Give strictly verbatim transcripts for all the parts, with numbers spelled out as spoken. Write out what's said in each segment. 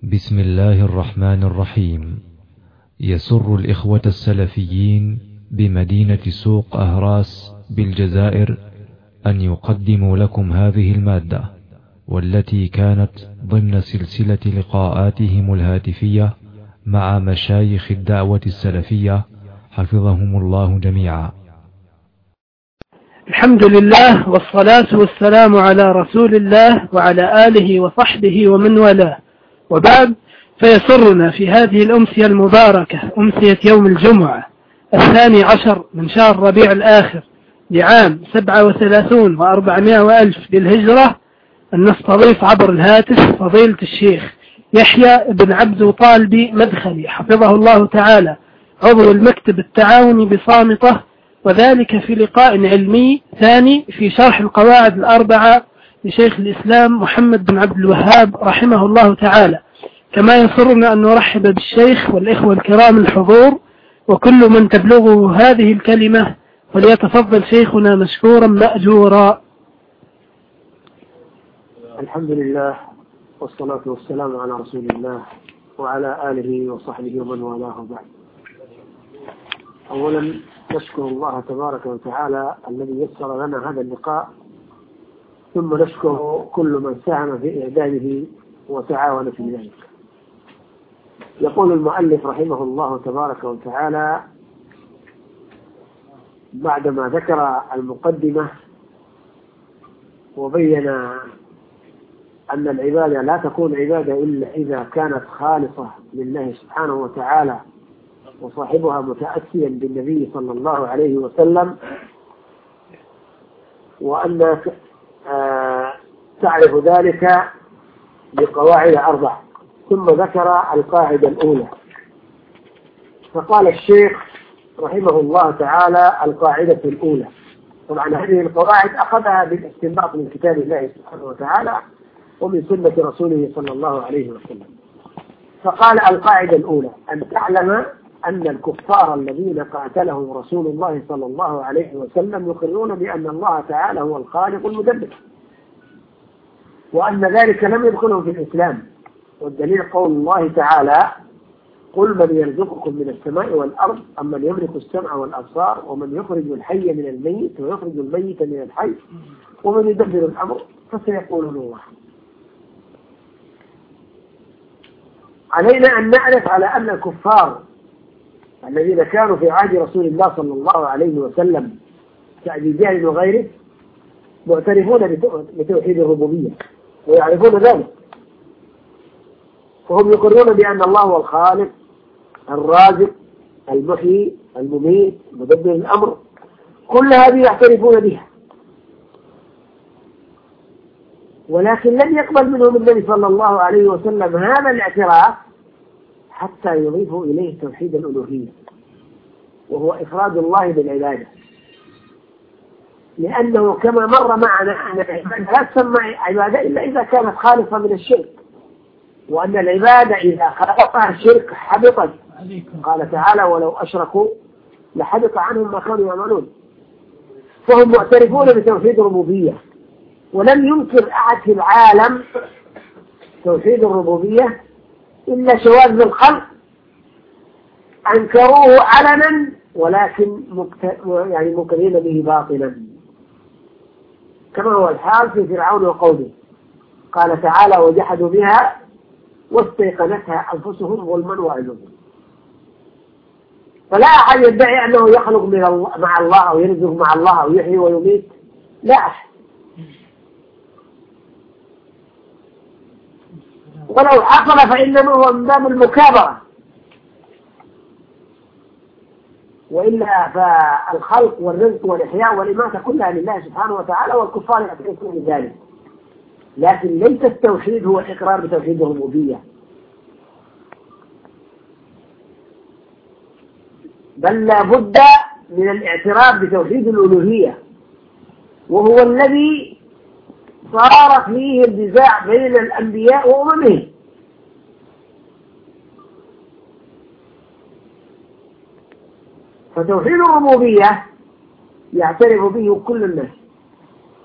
بسم الله الرحمن الرحيم. يسر الإخوة السلفيين بمدينة سوق أهراس بالجزائر أن يقدموا لكم هذه المادة، والتي كانت ضمن سلسلة لقاءاتهم الهاتفية مع مشايخ الدعوة السلفية حفظهم الله جميعا. الحمد لله والصلاة والسلام على رسول الله وعلى آله وصحبه ومن والاه، وبعد، فيسرنا في هذه الأمسية المباركة، أمسية يوم الجمعة الثاني عشر من شهر ربيع الآخر لعام سبعة وثلاثون وأربعمائة وألف للهجرة، أن نستضيف عبر الهاتف فضيلة الشيخ يحيى بن عبد طالبي مدخلي حفظه الله تعالى، عضو المكتب التعاوني بصامتة، وذلك في لقاء علمي ثاني في شرح القواعد الأربعة لشيخ الإسلام محمد بن عبد الوهاب رحمه الله تعالى. كما يسرنا أن نرحب بالشيخ والإخوة الكرام الحضور وكل من تبلغه هذه الكلمة، وليتفضل شيخنا مشكورا مأجورا. الحمد لله والصلاة والسلام على رسول الله وعلى آله وصحبه ومن والاه بعد. أولا نشكر الله تبارك وتعالى الذي يسر لنا هذا اللقاء، ثم نشكر كل من ساهم في إعداده وتعاون في ذلك. يقول المؤلف رحمه الله تبارك وتعالى بعدما ذكر المقدمة وبين أن العبادة لا تكون عبادة إلا إذا كانت خالصة لله سبحانه وتعالى وصاحبها متأسيا بالنبي صلى الله عليه وسلم، وأن تعرف ذلك بقواعد أربع، ثم ذكر القاعدة الأولى. فقال الشيخ رحمه الله تعالى القاعدة الأولى. طبعا هذه القواعد أخذها بالاستنباط من كتاب الله سبحانه وتعالى ومن سنة رسوله صلى الله عليه وسلم. فقال القاعدة الأولى أن تعلم أن الكفار الذين قاتلهم رسول الله صلى الله عليه وسلم يقرون بأن الله تعالى هو الخالق المدبر، وأن ذلك لم يدخلهم في الإسلام. والدليل قول الله تعالى: قل من يرزقكم من السماء والأرض أم من يملك السمع والأبصار ومن يخرج الحي من الميت ويخرج الميت من الحي ومن يدبر الأمر فسيقولون الله. علينا أن نعرف على أن الكفار الذين كانوا في عهد رسول الله صلى الله عليه وسلم كأبي جهل وغيره معترفون بتوحيد الربوبية ويعرفون ذلك، وهم يقرون بأن الله هو الخالق الرازق المحيي المميت مدبر الأمر، كل هذه يعترفون بها، ولكن لم يقبل منهم النبي صلى الله عليه وسلم هذا الاعتراف حتى يضيفوا إليه توحيد الألوهية، وهو إفراد الله بالعبادة. لأنه كما مر معنا أن العبادة لا تسمى عبادة إلا إذا كانت خالصة من الشرك، وأن العبادة إذا خلقها الشرك حبطت. قال تعالى: ولو أشركوا لحبط عنهم ما كانوا يعملون. فهم معترفون بتوحيد الربوبية، ولم ينكر أحد في العالم توحيد الربوبية إلا شواذ الخلق أنكروه علنا، ولكن مكت... يعني مكرين به باطلا، كما هو الحال في فرعون وقومه. قال تعالى: وجحدوا بها واستيقنتها أنفسهم ظلما وعلوا. فلا أحد يدعي أنه يخلق من الله مع الله أو يرزق مع الله أو يحيي ويميت، لا أحد. ولو حصل فإنما هو من باب المكابرة، وإلا فالخلق والرزق والإحياء والإماتة كلها لله سبحانه وتعالى، والكفار يعترفون بذلك. لكن ليس التوحيد هو الإقرار بتوحيد الربوبية، بل لا بد من الاعتراف بتوحيد الألوهية، وهو الذي صار فيه النزاع بين الأنبياء وأممهم. فتوحيد الربوبية يعترف به كل الناس،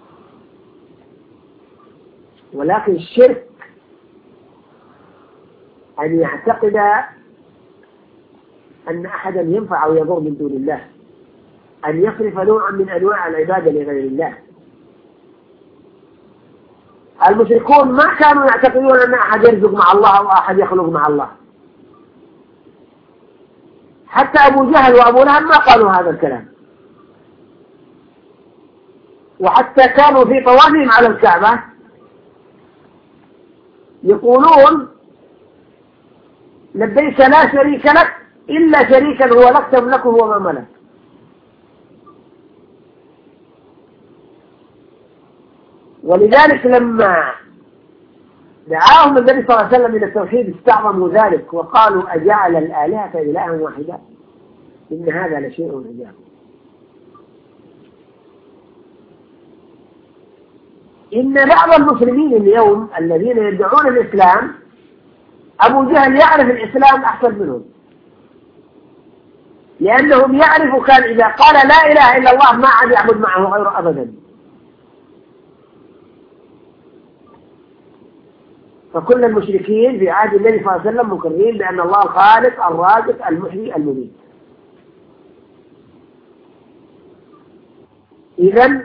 ولكن الشرك أن يعتقد أن أحدا ينفع أو يضر من دون الله، أن يصرف نوعا من أنواع العبادة لغير الله. المشركون ما كانوا يعتقدون أن أحد يرزق مع الله أو أحد يخلق مع الله، حتى أبو جهل وأبو لهب ما قالوا هذا الكلام، وحتى كانوا في طوافهم على الكعبة يقولون لبيك لا شريك لك إلا شريكا هو لك تملكه وما ملك. ولذلك لما دعاهم النبي صلى الله عليه وسلم إلى التوحيد استعظموا ذلك وقالوا أجعل الآلهة إلها واحدا إن هذا لشيء عجاب. إن بعض المسلمين اليوم الذين يدعون الإسلام أبو جهل يعرف الإسلام أحسن منهم، لأنهم يعرفوا كان إذا قال لا إله إلا الله ما عاد يعبد معه غيره أبدا. فكل المشركين في عهد النبي صلى الله عليه وسلم مقرين بأن الله الخالق الرازق المحيي المميت. إذن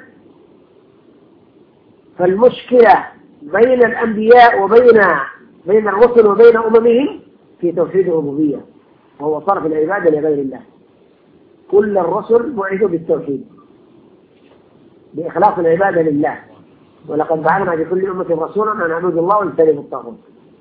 فالمشكلة بين الأنبياء وبين بين الرسل وبين أممهم في توحيد الربوبية، وهو صرف العبادة لغير الله. كل الرسل بعثوا بالتوحيد بإخلاص العبادة لله، ولقد بعثنا في كل أمة رسولا أن اعبدوا الله واجتنبوا الطاغوت.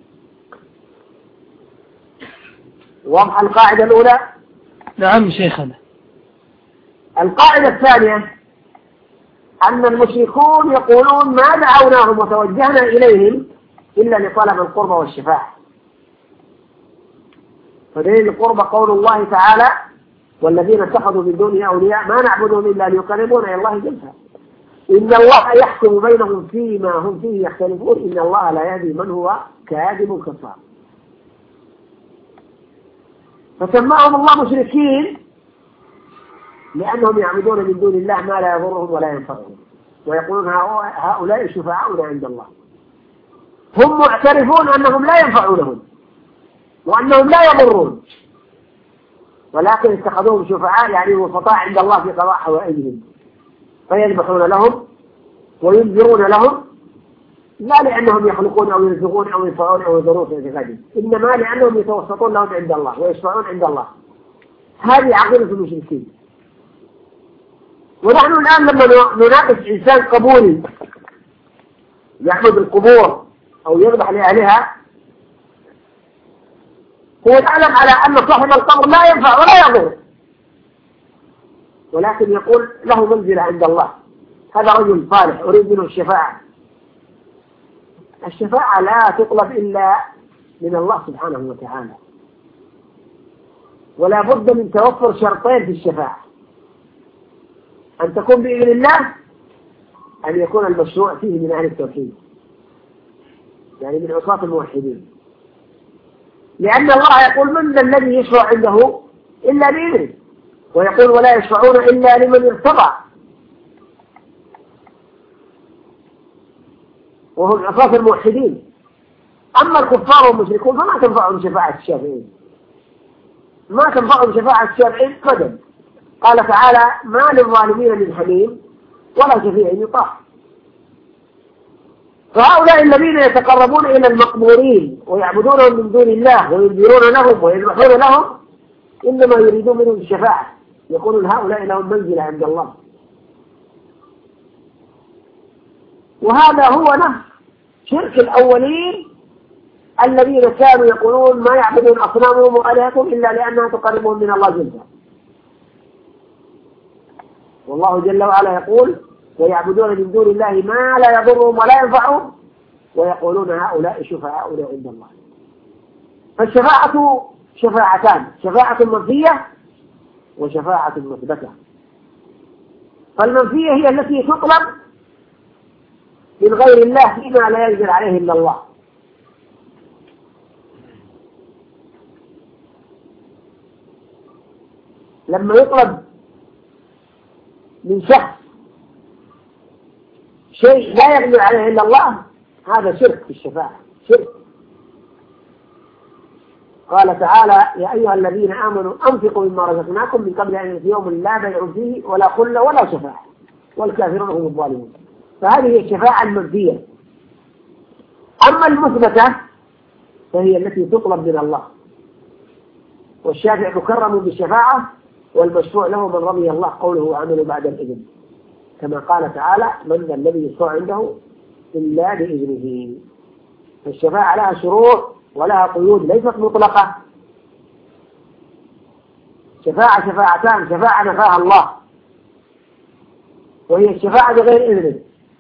واضحة القاعدة الأولى؟ نعم شيخنا. القاعدة الثانية أن المشركون يقولون ما دعوناهم وتوجهنا إليهم إلا لطلب القربة والشفاعة. فدليل القربة قول الله تعالى والذين اتخذوا من دونه أولياء ما نعبدهم إلا ليقربونا إلى الله زلفى إن الله يحكم بينهم فيما هم فيه يختلفون إن الله لا يهدي من هو كاذب كفار. فسماهم الله مشركين لأنهم يعبدون من دون الله ما لا يضرهم ولا ينفعهم، ويقولون هؤلاء شفعاؤنا عند الله. هم معترفون أنهم لا ينفعونهم وأنهم لا يضرون، ولكن اتخذوهم شفعاء يعني وسطاء عند الله في قضاء حوائجهم، فيذبحون لهم وينذرون لهم، لا لأنهم يخلقون أو يرزقون أو ينفعون أو يضرون في اعتقادهم، إنما لأنهم يتوسطون لهم عند الله ويشفعون عند الله. هذه عقيدة المشركين. ونحن الآن لما نناقش إنسان قبولي يعبد القبور أو يذبح لأهلها هو يعلم على أن صاحب القبر لا ينفع ولا يضر، ولكن يقول له منزلة عند الله، هذا رجل صالح أريد منه الشفاعة. الشفاعة لا تطلب إلا من الله سبحانه وتعالى، ولا بد من توفر شرطين في الشفاعة: أن تكون بإذن الله، أن يكون المشروع فيه من أهل التوحيد يعني من عصاة الموحدين، لأن الله يقول من ذا الذي يشفع عنده إلا بإذنه، ويقول ولا يشفعون إلا لمن ارتضى، وهم عصاة الموحدين. أما الكفار والمشركون فما تنفعهم شفاعة الشافعين، ما تنفعهم شفاعة الشافعين أبدا. قال تعالى ما للظالمين من حميم ولا شفيع يطاع. فهؤلاء الذين يتقربون إلى المقبورين ويعبدونهم من دون الله وينذرون لهم ويذبحون لهم إنما يريدون منهم الشفاعة، يقولون هؤلاء لهم منزلة عند الله. وهذا هو نفس شرك الأولين الذين كانوا يقولون ما يعبدون أصنامهم وآلهتهم إلا لأنها تقربهم من الله زلفى. والله جل وعلا يقول ويعبدون من دون الله ما لا يضرهم ولا ينفعهم ويقولون هؤلاء شفعاؤنا عند الله. فالشفاعة شفاعتان: شفاعة منفية وشفاعة مثبتة. فالمنفية هي التي تطلب من غير الله فيما لا يقدر عليه إلا الله. لما يطلب من شخص شيء لا يقدر عليه إلا الله هذا شرك في الشفاعة، شرك. قال تعالى: يا أيها الذين آمنوا أنفقوا مما رزقناكم من قبل أن يأتي يوم لا بيع فيه ولا خلة ولا شفاعة والكافرون هم الظالمون. فهذه الشفاعة المنفية. أما المثبتة فهي التي تطلب من الله، والشافع مكرم بالشفاعة والمشروع له من رضي الله قوله وعمله بعد الإذن، كما قال تعالى: من ذا الذي يشفع عنده إلا بإذنه. فالشفاعة لها شروط ولها قيود ليست مطلقة. شفاعة شفاعتان: شفاعة نفاها الله وهي الشفاعة بغير إذنه،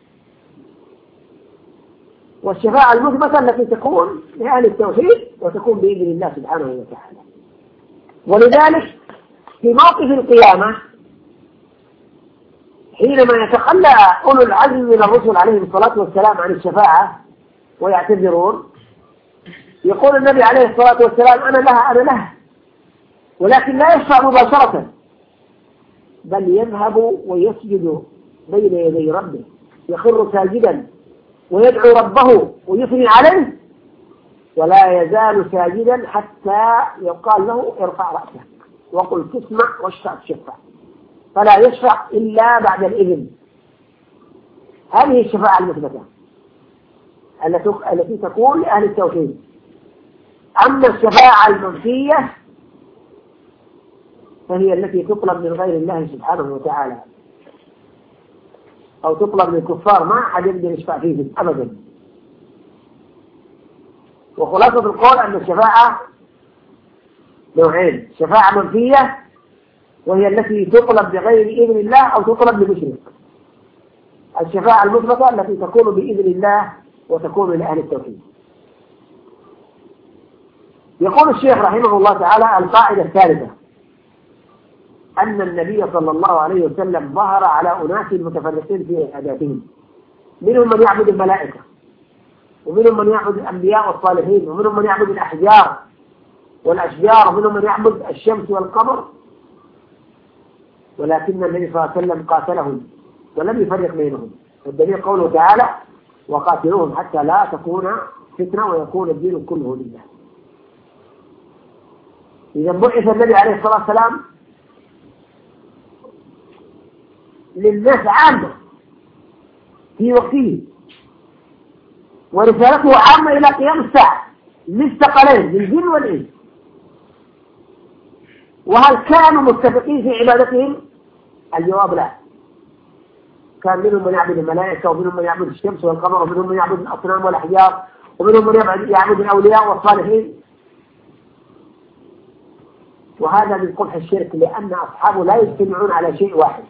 والشفاعة المثبتة التي تكون لأهل التوحيد وتكون بإذن الله سبحانه وتعالى. ولذلك في موقف القيامة حينما يتخلى أولو العزم من الرسل عليهم الصلاة والسلام عن الشفاعة ويعتذرون، يقول النبي عليه الصلاة والسلام: أنا لها أنا لها، ولكن لا يشفع مباشرة، بل يذهب ويسجد بين يدي ربه، يخر ساجدا ويدعو ربه ويثني عليه، ولا يزال ساجدا حتى يقال له: ارفع رأسك وقل تسمع واشفع تشفع، فلا يشفع إلا بعد الإذن. هذه الشفاعة المثبتة التي تكون لأهل التوحيد. أما الشفاعة المنفية فهي التي تطلب من غير الله سبحانه وتعالى، أو تطلب من الكفار ما أحد يقدر يشفع فيهم أبدا. وخلاصة القول أن الشفاعة نوعين: شفاعة منفية وهي التي تطلب بغير إذن الله أو تطلب بمشرك. الشفاعة المثبتة التي تكون بإذن الله وتكون لأهل التوحيد. يقول الشيخ رحمه الله تعالى: القاعدة الثالثة أن النبي صلى الله عليه وسلم ظهر على أناس متفرقين في عباداتهم، منهم من يعبد الملائكة، ومنهم من يعبد الأنبياء والصالحين، ومنهم من يعبد الأحجار والأشجار، ومنهم من يعبد الشمس والقمر، ولكن النبي صلى الله عليه وسلم قاتلهم ولم يفرق بينهم. والدليل قوله تعالى: وقاتلوهم حتى لا تكون فتنة ويكون الدين كله لله. إذا بعث النبي عليه الصلاة والسلام للناس عامة في وقته، ورسالته عامة إلى قيام الساعة للثقلين للجن والإنس. وهل كانوا متفقين في عبادتهم؟ الجواب لا. كان منهم من يعبد الملائكة، ومنهم من يعبد الشمس والقمر، ومنهم من يعبد الأصنام والأحجار، ومنهم من يعبد الأولياء والصالحين. وهذا من قبح الشرك، لأن أصحابه لا يجتمعون على شيء واحد،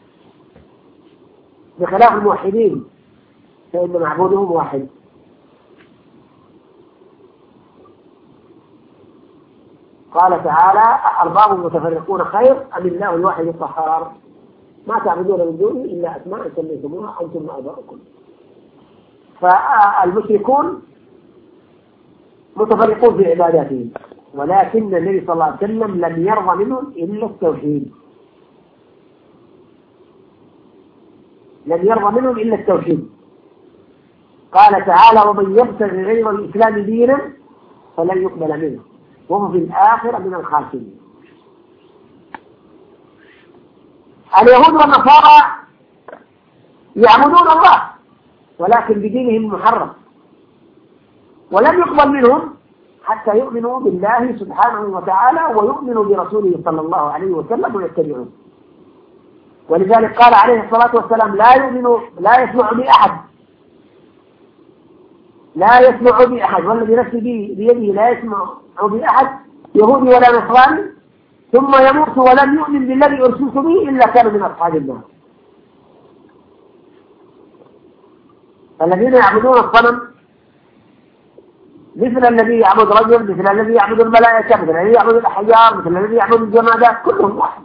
بخلاف الموحدين فإن معبودهم واحد. قال تعالى: أرباب متفرقون خير أم الله الواحد القهار ما تعبدون من دونه إلا أسماء سميتموها أنتم وآباؤكم. فالمشركون متفرقون في عباداتهم، ولكن النبي صلى الله عليه وسلم لم يرضى منهم إلا التوحيد، لم يرضى منهم إلا التوحيد. قال تعالى: ومن يبتغي غير الإسلام دينا فلن يقبل منه وهو في الآخرة من الخاسرين. اليهود والنصارى يعبدون الله ولكن بدينهم المحرم، ولم يقبل منهم حتى يؤمنوا بالله سبحانه وتعالى ويؤمنوا برسوله صلى الله عليه وسلم ويتبعون. ولذلك قال عليه الصلاة والسلام: لا يؤمن لا يسمع بأحد لا يسمع بأحد والذي نفسي بيده لا يسمع بأحد يهودي ولا نصراني ثم يموت ولم يؤمن بالذي أرسلت به إلا كان من أصحاب النار. الذين يعبدون الصنم مثل الذي يعبد رجل، مثل الذي يعبد الملائكة، مثل الذي يعبد الأحجار، مثل الذي يعبد الجمادات، كلهم واحد.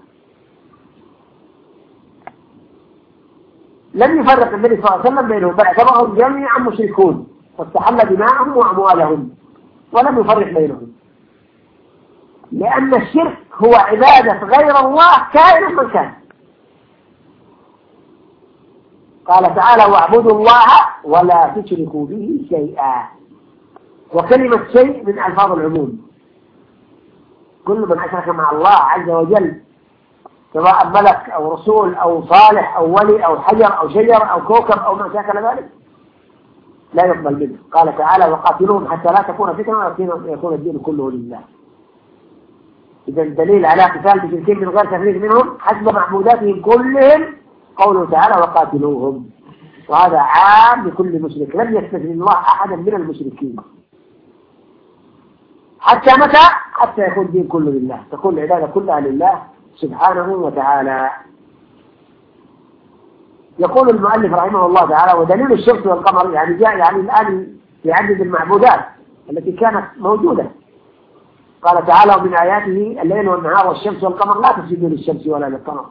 لم يفرق النبي صلى الله عليه وسلم بينهم، بل اعتبرهم جميعا مشركون واستحل دماءهم وأموالهم ولم يفرق بينهم، لأن الشرك هو عبادة غير الله كائنا من كان. قال تعالى: واعبدوا الله ولا تشركوا به شيئا، وكلمة شيء من ألفاظ العموم، كل من أشرك مع الله عز وجل سواء ملك أو رسول أو صالح أو ولي أو حجر أو شجر أو كوكب أو ما شاكل ذلك لا يقبل منه. قال تعالى وقاتلوهم حتى لا تكون فتنة ويكون الدين كله لله. إذا الدليل على قتال المشركين من غير تفريق منهم حسب معبوداتهم كلهم قوله تعالى وقاتلوهم، وهذا عام لكل مشرك، لم يستثني الله أحدا من المشركين. حتى متى؟ حتى يكون الدين كله لله، تكون العبادة كلها لله سبحانه وتعالى. يقول المؤلف رحمه الله تعالى ودليل الشمس والقمر يعني جاء يعني الآن يعدد المعبودات التي كانت موجودة. قال تعالى ومن آياته الليل والنهار والشمس والقمر لا تسجدوا للشمس ولا للقمر،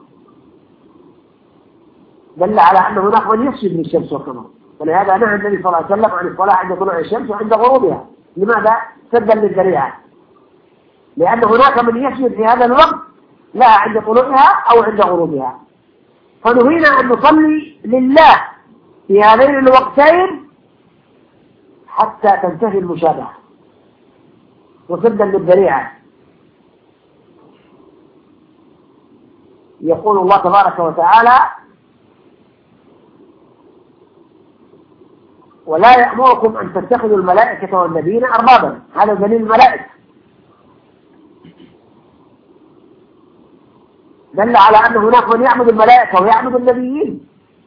دل على أن هناك من يسجد للشمس والقمر، ولهذا نهى النبي صلى الله عليه وسلم عن الصلاة عند طلوع الشمس وعند غروبها. لماذا؟ سدا للذريعة، لأن هناك من يسجد في هذا الوقت لها عند طلوعها أو عند غروبها، فنهينا أن نصلي لله في هذين الوقتين حتى تنتهي المشابهة وسدا للذريعة. يقول الله تبارك وتعالى ولا يأمركم أن تتخذوا الملائكة والنبيين أربابا، هذا دليل الملائكة دل على أن هناك من يعبد الملائكة ويعبد النبيين.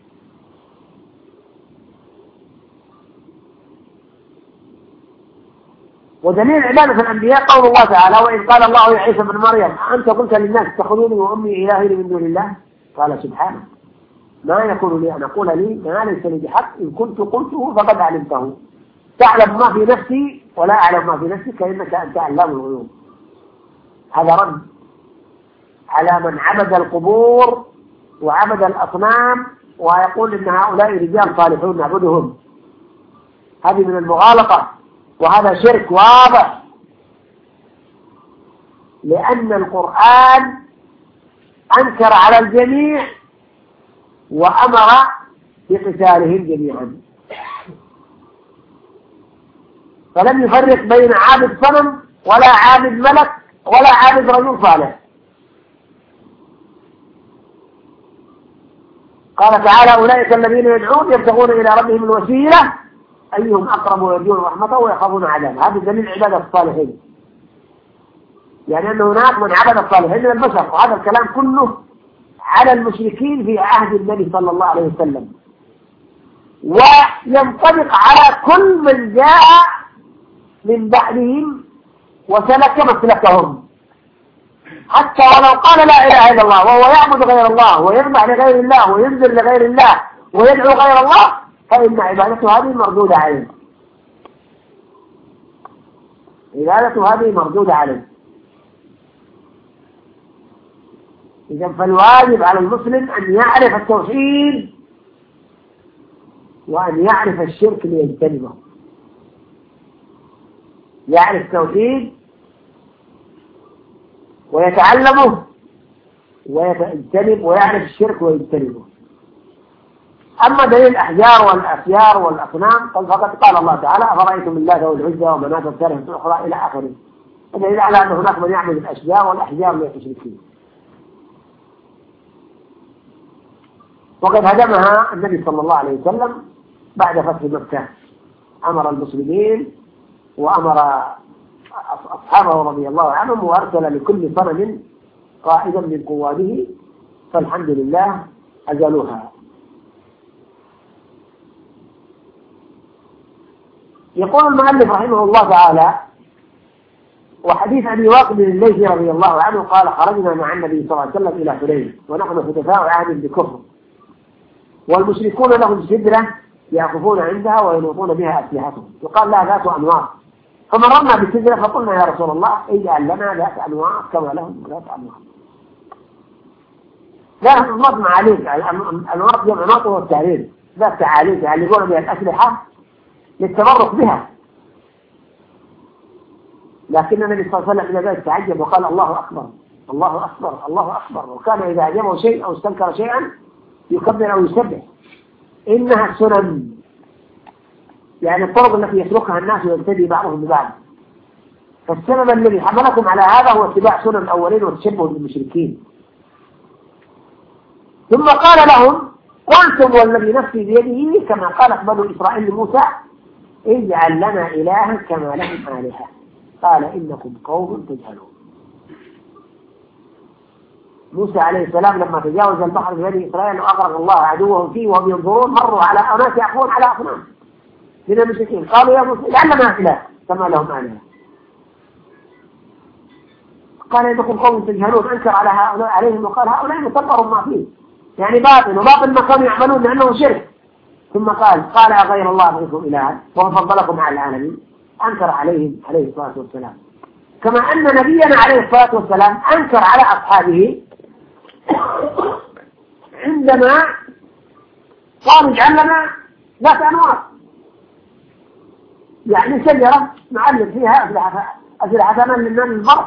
ودليل عبادة الأنبياء قول الله تعالى وإذ قال الله يا عيسى بن مريم أنت قلت للناس اتخذوني وأمي إلهين من دون الله قال سبحانه ما يكون لي أن أقول لي ما ليس لي بحق إن كنت قلته فقد علمته تعلم ما في نفسي ولا أعلم ما في نفسك إنك أنت علام الغيوب. هذا رد على من عبد القبور وعبد الأصنام ويقول إن هؤلاء رجال صالحون نعبدهم. هذه من المغالطة وهذا شرك واضح، لأن القرآن أنكر على الجميع وأمر بقتالهم جميعا، فلم يفرق بين عابد صنم ولا عابد ملك ولا عابد رجل صالح. قال تعالى أولئك الذين يدعون يبتغون إلى ربهم الوسيلة أيهم أقرب ويرجون رحمته ويخافون عذابه. هذا دليل عبادة الصالحين، يعني أن هناك من عبد الصالحين من البشر، وهذا الكلام كله على المشركين في عهد النبي صلى الله عليه وسلم، وينطبق على كل من جاء من بعدهم وسلك مسلكهم، حتى ولو قال لا إله إلا الله وهو يعبد غير الله ويذبح لغير الله وينذر لغير الله ويدعو غير الله فإن عبادته هذه مردودة عليه، عبادته هذه مردودة عليه. إذا فالواجب على المسلم أن يعرف التوحيد وأن يعرف الشرك ليجتنبه، يعرف التوحيد ويتعلمه ويجتنب ويعرف الشرك ويجتنبه. أما دليل الأحجار والأسيار والأصنام فقد قال الله تعالى أفرأيتم اللات والعزى ومناة الثالثة الأخرى إلى آخره، دليل على أن هناك من يعبد الأشجار والأحجار من المشركين. وقد هدمها النبي صلى الله عليه وسلم بعد فتح مكة، أمر المسلمين وأمر أصحابه رضي الله عنهم وأرسل لكل صنم قائدا من قواده، فالحمد لله أزالوها. يقول المؤلف رحمه الله تعالى وحديث أبي واقد الليثي رضي الله عنه قال خرجنا مع النبي صلى الله عليه وسلم إلى حنين ونحن فتفاء عهد بكفر والمشركون لهم سدرة يعكفون عندها وينوطون بها أسلحتهم، يقال لها ذات أنوار، فمررنا بالسدرة فقلنا يا رسول الله اجعل لنا ذات أنوار كما لهم ذات أنوار. لا نطمع عليك، الأنوار جمع ناطر والتعرير ذات تعاليك يعني يقولون بها الأسلحة للتبرك بها، لكن النبي صلى الله عليه وسلم إذا ذلك تعجب وقال الله أكبر الله أكبر الله أكبر، وكان إذا أعجبه شيء أو استنكر شيئا يكبر أو يسبح. إنها السنن، يعني الطرق التي يسلكها الناس ويبتدي بعضهم ببعض، فالسبب الذي حملكم على هذا هو اتباع سنن الأولين والتشبه بالمشركين. ثم قال لهم قلتم والذي نفسي بيده كما قالت بنو إسرائيل لموسى اجعل لنا إلها كما لهم آلهة قال إنكم قوم تجهلون. موسى عليه السلام لما تجاوز البحر ببني إسرائيل وأغرق الله عدوهم فيه وهم ينظرون مروا على أناس يعقون على أصنام من المشركين قالوا يا موسى اجعل لنا إله كما لهم آلهة قال إنكم قوم تجهلون. أنكر على هؤلاء عليهم وقال هؤلاء مصبر ما فيه يعني باطل وباطل ما كانوا يعملون لأنه شرك. ثم قال قال غير الله أبغيكم إلها وهو فضلكم على العالمين. أنكر عليهم عليه الصلاة والسلام كما أن نبينا عليه الصلاة والسلام أنكر على أصحابه عندما قالوا اجعل لنا ذات أنوار يعني شجرة نعلق فيها أسلحة من المرض.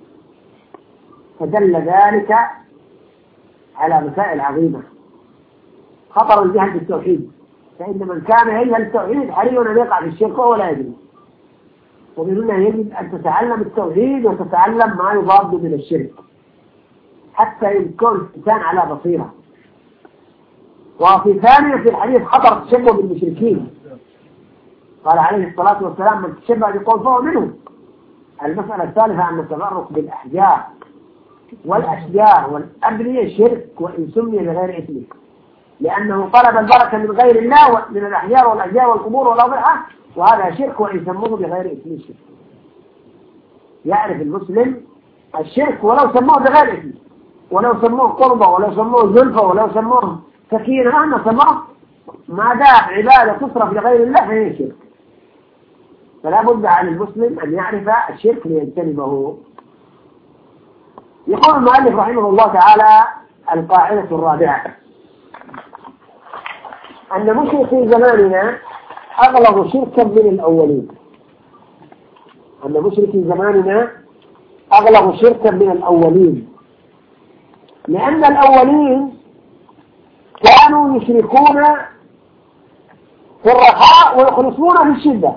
فدل ذلك على مسائل عظيمة خطر الجهل بالتوحيد فإن من كان يجهل التوحيد حري أن يقع في الشرك ولا يدري. ومن هنا يجب أن تتعلم التوحيد وتتعلم ما يضاد من الشرك حتى يكون الإنسان على بصيرة. وفي ثانية في الحديث خطر التشبه بالمشركين قال عليه الصلاة والسلام من تشبه بقوم فهو منهم. المسألة الثالثة أن التبرك بالأحجار والأشجار والأبنية شرك وإن سمي بغير اسمه لأنه طلب البركة من غير الله من الأحجار والأشجار والقبور والأضرحة وهذا شرك وإن سموه بغير اسمه الشرك. يعرف المسلم الشرك ولو سموه بغير اسمه ولو سموه قربة ولو سموه زلفة ولو سموه سكينة مهما سموه ما دام عبادة تصرف لغير الله فهي شرك. فلا بد على المسلم أن يعرف الشرك ليجتنبه. يقول المؤلف رحمه الله تعالى القاعدة الرابعة أن مشركي زماننا أغلظ شركا من الأولين. أن مشركي زماننا أغلظ شركا من الأولين لأن الأولين كانوا يشركون في الرخاء ويخلصون في الشدة.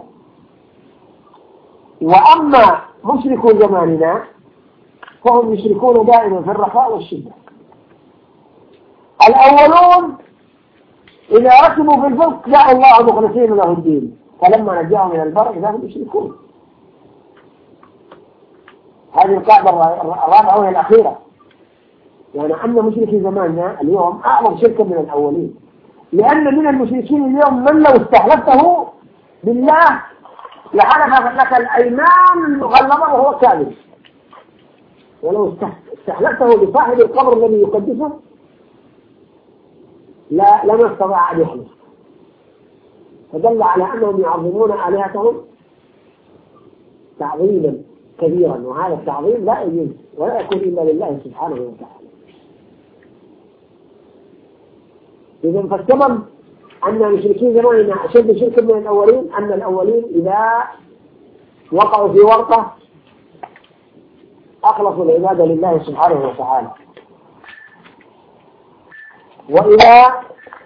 وأما مشركو زماننا فهم يشركون دائما في الرخاء والشدة. الأولون إذا ركبوا في الفلك دعوا الله مخلصين له الدين فلما نجاهم من البر إذا هم يشركون. هذه القاعدة الرابعة وهي الأخيرة يعني أن مشركي زماننا اليوم أعظم شركا من الأولين لأن من المشركين اليوم من لو استحلفته بالله لحلف لك الأيمان المغلظة وهو كاذب ولو استحلفته بصاحب القبر الذي يقدسه لا لما استطاع أن يحلف. فدل على أنهم يعظمون آلهتهم تعظيما كبيرا وهذا التعظيم لا يجوز ولا يكون إلا لله سبحانه وتعالى. إذن فالسبب أن المشركين زماننا أشد شركا من الأولين أن الأولين إذا وقعوا في ورطة أخلصوا العبادة لله سبحانه وتعالى. وإذا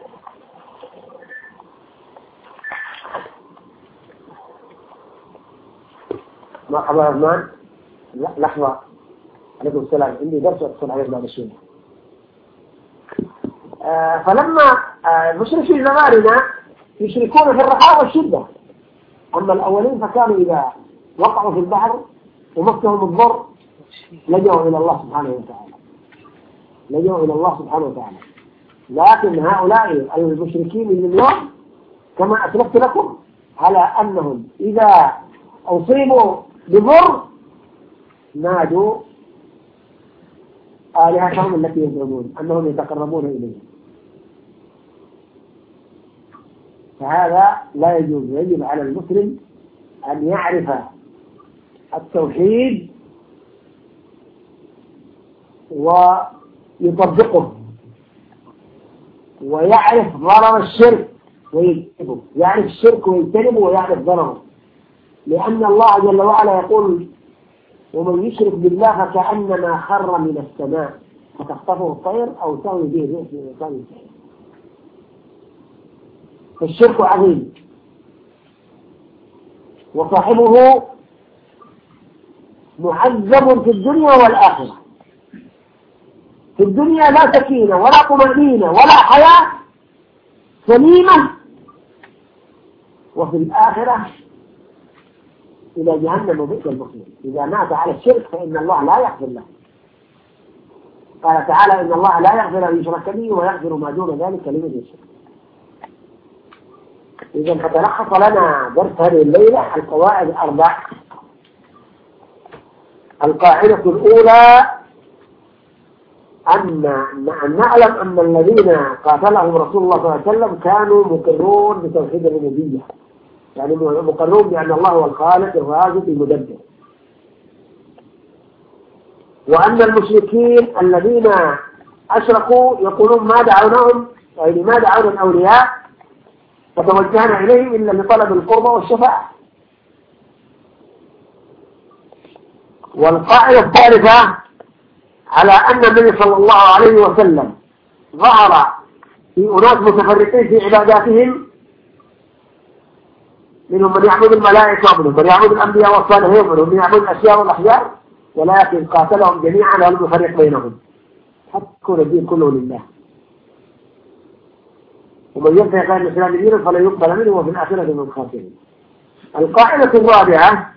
مرحبا يا رحمن لحظة عليكم السلام عندي درس أتصل عليك بعد الشيء. آه فلما المشركين آه زماننا يشركون في الرخاء والشدة أما الأولين فكانوا إذا وقعوا في البحر ومسهم الضر لجأوا إلى الله سبحانه وتعالى لجأوا إلى الله سبحانه وتعالى. لكن هؤلاء المشركين من اليوم كما أسلفت لكم على أنهم إذا أصيبوا بضر نادوا آلهتهم التي يزعمون أنهم يتقربون إليه. فهذا لا يجوز. يجب على المسلم أن يعرف التوحيد ويطبقه ويعرف ضرر الشرك ويجتنبه. يعرف الشرك ويجتنبه ويعرف ضرره لأن الله جل وعلا يقول ومن يشرك بالله فكأنما خر من السماء فتخطفه الطير أو تهوي به الريح في مكان سحيق. فالشرك عظيم وصاحبه معذب في الدنيا والآخرة. في الدنيا لا سكينة ولا طمأنينة ولا حياة سليمة، وفي الآخرة إلى جهنم وبئس المصير. إذا مات على الشرك فإن الله لا يغفر له. قال تعالى إن الله لا يغفر أن يشرك به ويغفر ما دون ذلك لمن يشاء. إذا فتلخص لنا درس هذه الليلة القواعد الأربع. القاعدة الأولى أن أن نعلم أن الذين قاتلهم رسول الله صلى الله عليه وسلم كانوا مقرون بتوحيد الربوبية، يعني مقرون بأن الله هو الخالق الرازق المدبر، وأن المشركين الذين أشركوا يقولون ما دعوناهم، يعني ما دعونا الأولياء فتوجهنا إليهم إلا لطلب القربى والشفاعة. والقاعدة الثالثة على أن النبي صلى الله عليه وسلم ظهر في أناس متفرقين في عباداتهم، منهم من يعبد الملائكة ومنهم من يعبد الأنبياء والصالحين ومنهم من يعبد الأشياء والأحجار، ولكن قاتلهم جميعا ولم يفرق بينهم حتى يكون الدين كله لله. ومن يبتغي غير الإسلام دينا فلا يقبل منه وفي الآخرة من الخاسرين. القاعدة الرابعة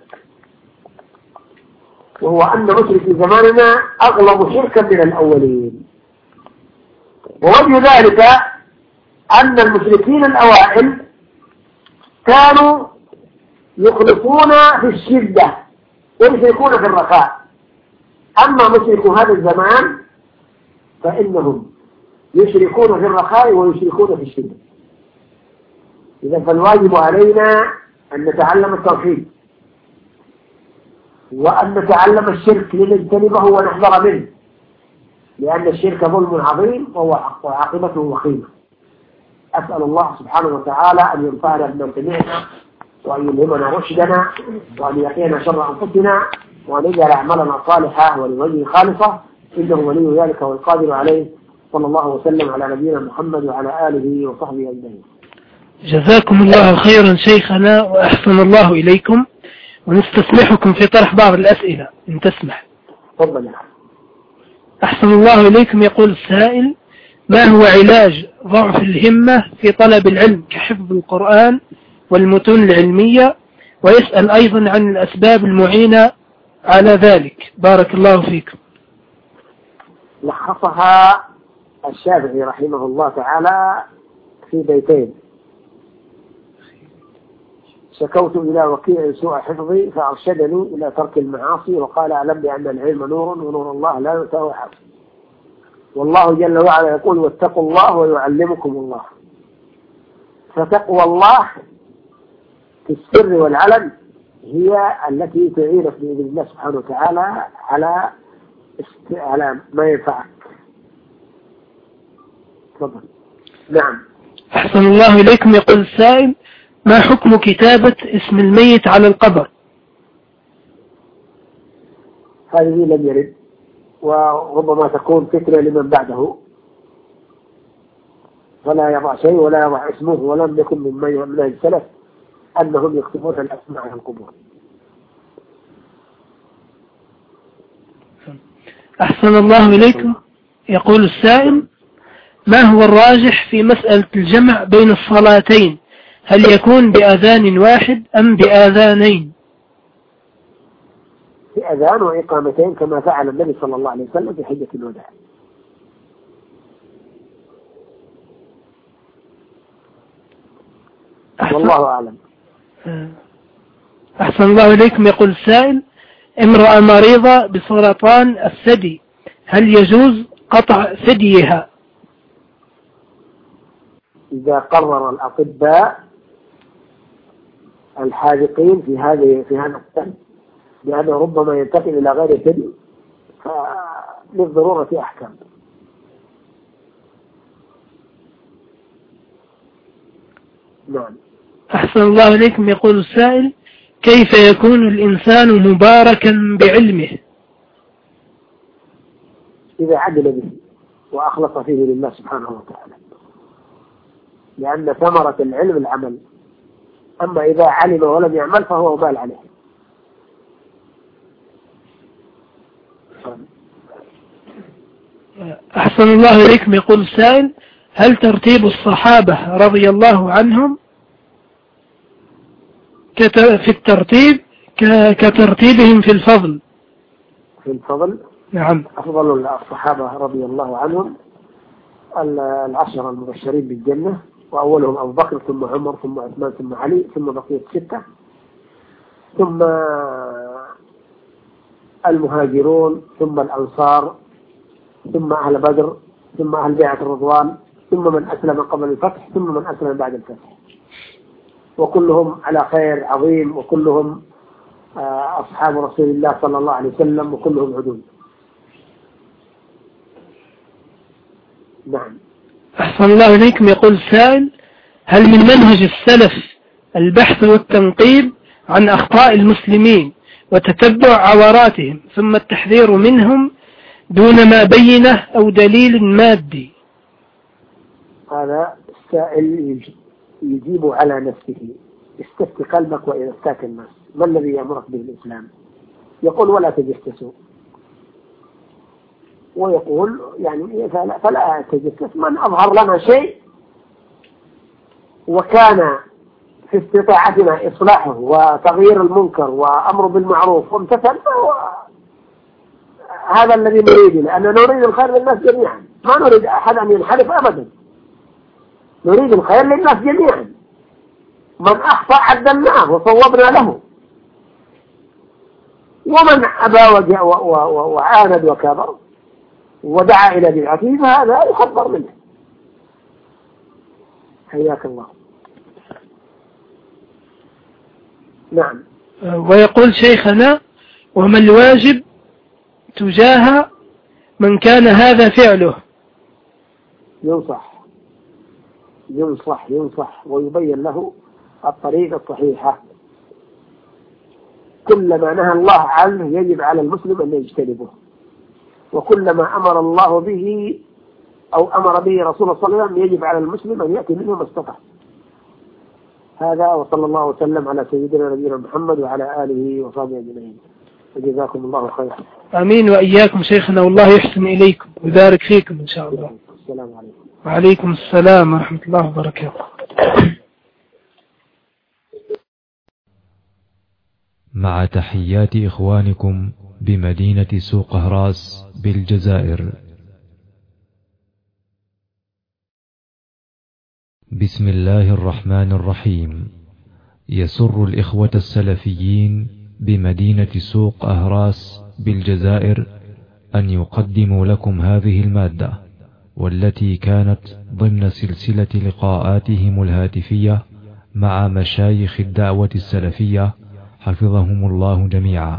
وهو أن مشركي زماننا أغلب شركا من الأولين، ووجه ذلك أن المشركين الأوائل كانوا يخلصون في الشدة ويشركون في الرخاء، أما مشركو هذا الزمان فإنهم يشركون في الرخاء ويشركون في الشدة. إذا فالواجب علينا أن نتعلم التوحيد وأن نتعلم الشرك لنجتنبه ونحذر منه، لأن الشرك ظلم عظيم وعاقبته وخيمة. أسأل الله سبحانه وتعالى أن ينفعنا بما سمعنا وأن يلهمنا رشدنا وأن يقينا شر أنفسنا وأن يجعل أعمالنا صالحة ولوجهه خالصة، إنه ولي ذلك والقادر عليه. صلى الله وسلم على نبينا محمد وعلى آله وصحبه أجمعين. جزاكم الله خيرا شيخنا وأحسن الله إليكم، ونستسمحكم في طرح بعض الأسئلة إن تسمح. تفضل. أحسن الله إليكم. يقول السائل: ما هو علاج ضعف الهمة في طلب العلم كحفظ القرآن والمتون العلمية؟ ويسأل أيضا عن الأسباب المعينة على ذلك. بارك الله فيكم. لخصها الشافعي رحمه الله تعالى في بيتين: شكوت إلى وكيع سوء حفظي فأرشدني إلى ترك المعاصي وقال أعلم بأن العلم نور ونور الله لا يؤتاه أحد، والله جل وعلا يقول واتقوا الله ويعلمكم الله. فتقوى الله في السر والعلن هي التي تعينك بإذن الله سبحانه وتعالى على على ما ينفعك. تفضل. نعم. أحسن الله إليكم. يقول السائل: ما حكم كتابة اسم الميت على القبر؟ هذه لم يرد، وربما تكون فتنة لمن بعده، فلا يضع شيء ولا يضع اسمه، ولم يكن من من السلف أنهم يكتبون الأسماء على القبور. أحسن الله إليكم. يقول السائل: ما هو الراجح في مسألة الجمع بين الصلاتين؟ هل يكون بأذان واحد أم بأذانين؟ بأذان وإقامتين كما فعل النبي صلى الله عليه وسلم في حجة الوداع. والله أعلم. أحسن الله إليكم. يقول السائل: امرأة مريضة بسرطان الثدي، هل يجوز قطع ثديها؟ إذا قرر الأطباء الحاذقين في هذه في هذا السن لأنه ربما ينتقل إلى غير الثدي فللضرورة في أحكام. نعم. أحسن الله إليكم. يقول السائل: كيف يكون الإنسان مباركا بعلمه؟ إذا عدل به وأخلص فيه لله سبحانه وتعالى، لأن ثمرة العلم العمل، أما إذا علم ولم يعمل فهو وبال عليه. أحسن الله إليكم. يقول السائل: هل ترتيب الصحابة رضي الله عنهم في الترتيب كترتيبهم في الفضل؟ في الفضل؟ نعم. أفضل الصحابة رضي الله عنهم العشرة المبشرين بالجنة، وأولهم أبو بكر ثم عمر ثم عثمان ثم علي ثم بقية ستة، ثم المهاجرون ثم الأنصار ثم أهل بدر ثم أهل بيعة الرضوان ثم من أسلم قبل الفتح ثم من أسلم بعد الفتح، وكلهم على خير عظيم، وكلهم أصحاب رسول الله صلى الله عليه وسلم، وكلهم عدول. نعم. أحسن الله إليكم. يقول السائل: هل من منهج السلف البحث والتنقيب عن أخطاء المسلمين وتتبع عوراتهم ثم التحذير منهم دون ما بينه أو دليل مادي؟ هذا السائل يجيب على نفسه. استفت قلبك وإذا افتاك الناس. ما الذي يأمرك به الإسلام؟ يقول: ولا تجسسوا، ويقول يعني فلا, فلا تجسس. من أظهر لنا شيء وكان في استطاعتنا إصلاحه وتغيير المنكر وأمر بالمعروف وامتثل، هذا الذي نريد، لأننا نريد الخير للناس جميعا، ما نريد أحد أن ينحرف أبدا، نريد الخير للناس جميعا. من أخطأ عدلناه وصوبنا له، ومن أبى وعاند وكبر ودعا إلى بدعته فهذا يحذر منه. حياك الله. نعم. ويقول شيخنا: وما الواجب تجاه من كان هذا فعله؟ ينصح ينصح ينصح ويبين له الطريقة الصحيحة. كلما نهى الله عنه يجب على المسلم أن يجتنبه، وكلما أمر الله به أو أمر به رسول الله صلى الله عليه وسلم يجب على المسلم أن يأتي منه ما استطاع. هذا، وصلى الله وسلم على سيدنا نبينا محمد وعلى آله وصحبه أجمعين، وجزاكم الله خيرا. آمين وإياكم شيخنا، والله يحسن إليكم ويبارك فيكم إن شاء الله. السلام عليكم. وعليكم السلام ورحمة الله وبركاته. مع تحيات إخوانكم بمدينة سوق أهراس بالجزائر. بسم الله الرحمن الرحيم. يسر الإخوة السلفيين بمدينة سوق أهراس بالجزائر أن يقدموا لكم هذه المادة، والتي كانت ضمن سلسلة لقاءاتهم الهاتفية مع مشايخ الدعوة السلفية حفظهم الله جميعا.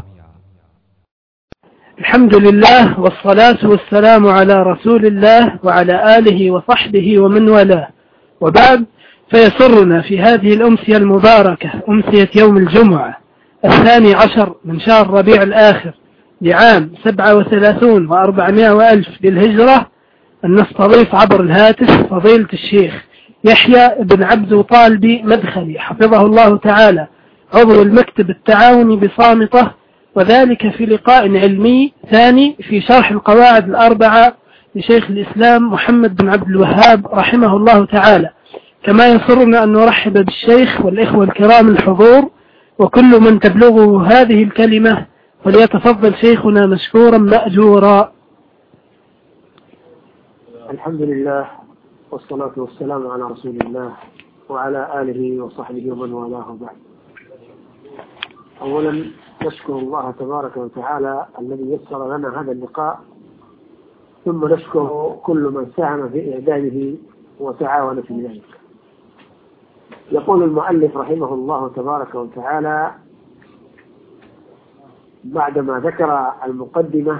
الحمد لله والصلاة والسلام على رسول الله وعلى آله وصحبه ومن والاه، وبعد، فيسرنا في هذه الأمسية المباركة، أمسية يوم الجمعة الثاني عشر من شهر ربيع الآخر لعام سبعة وثلاثون وأربعمائة وألف للهجرة، أن نستضيف عبر الهاتف فضيلة الشيخ يحيى بن عبد طالبي مدخلي حفظه الله تعالى، عضو المكتب التعاوني بصامتة، وذلك في لقاء علمي ثاني في شرح القواعد الأربعة لشيخ الإسلام محمد بن عبد الوهاب رحمه الله تعالى. كما يسرنا أن نرحب بالشيخ والإخوة الكرام الحضور، وكل من تبلغه هذه الكلمة وليتفضل شيخنا مشكورا مأجورا. الحمد لله والصلاة والسلام على رسول الله وعلى آله وصحبه ومن والاه بعد. أولا نشكر الله تبارك وتعالى الذي يسر لنا هذا اللقاء، ثم نشكر كل من ساهم في إعداده وتعاون في ذلك. يقول المؤلف رحمه الله تبارك وتعالى بعدما ذكر المقدمة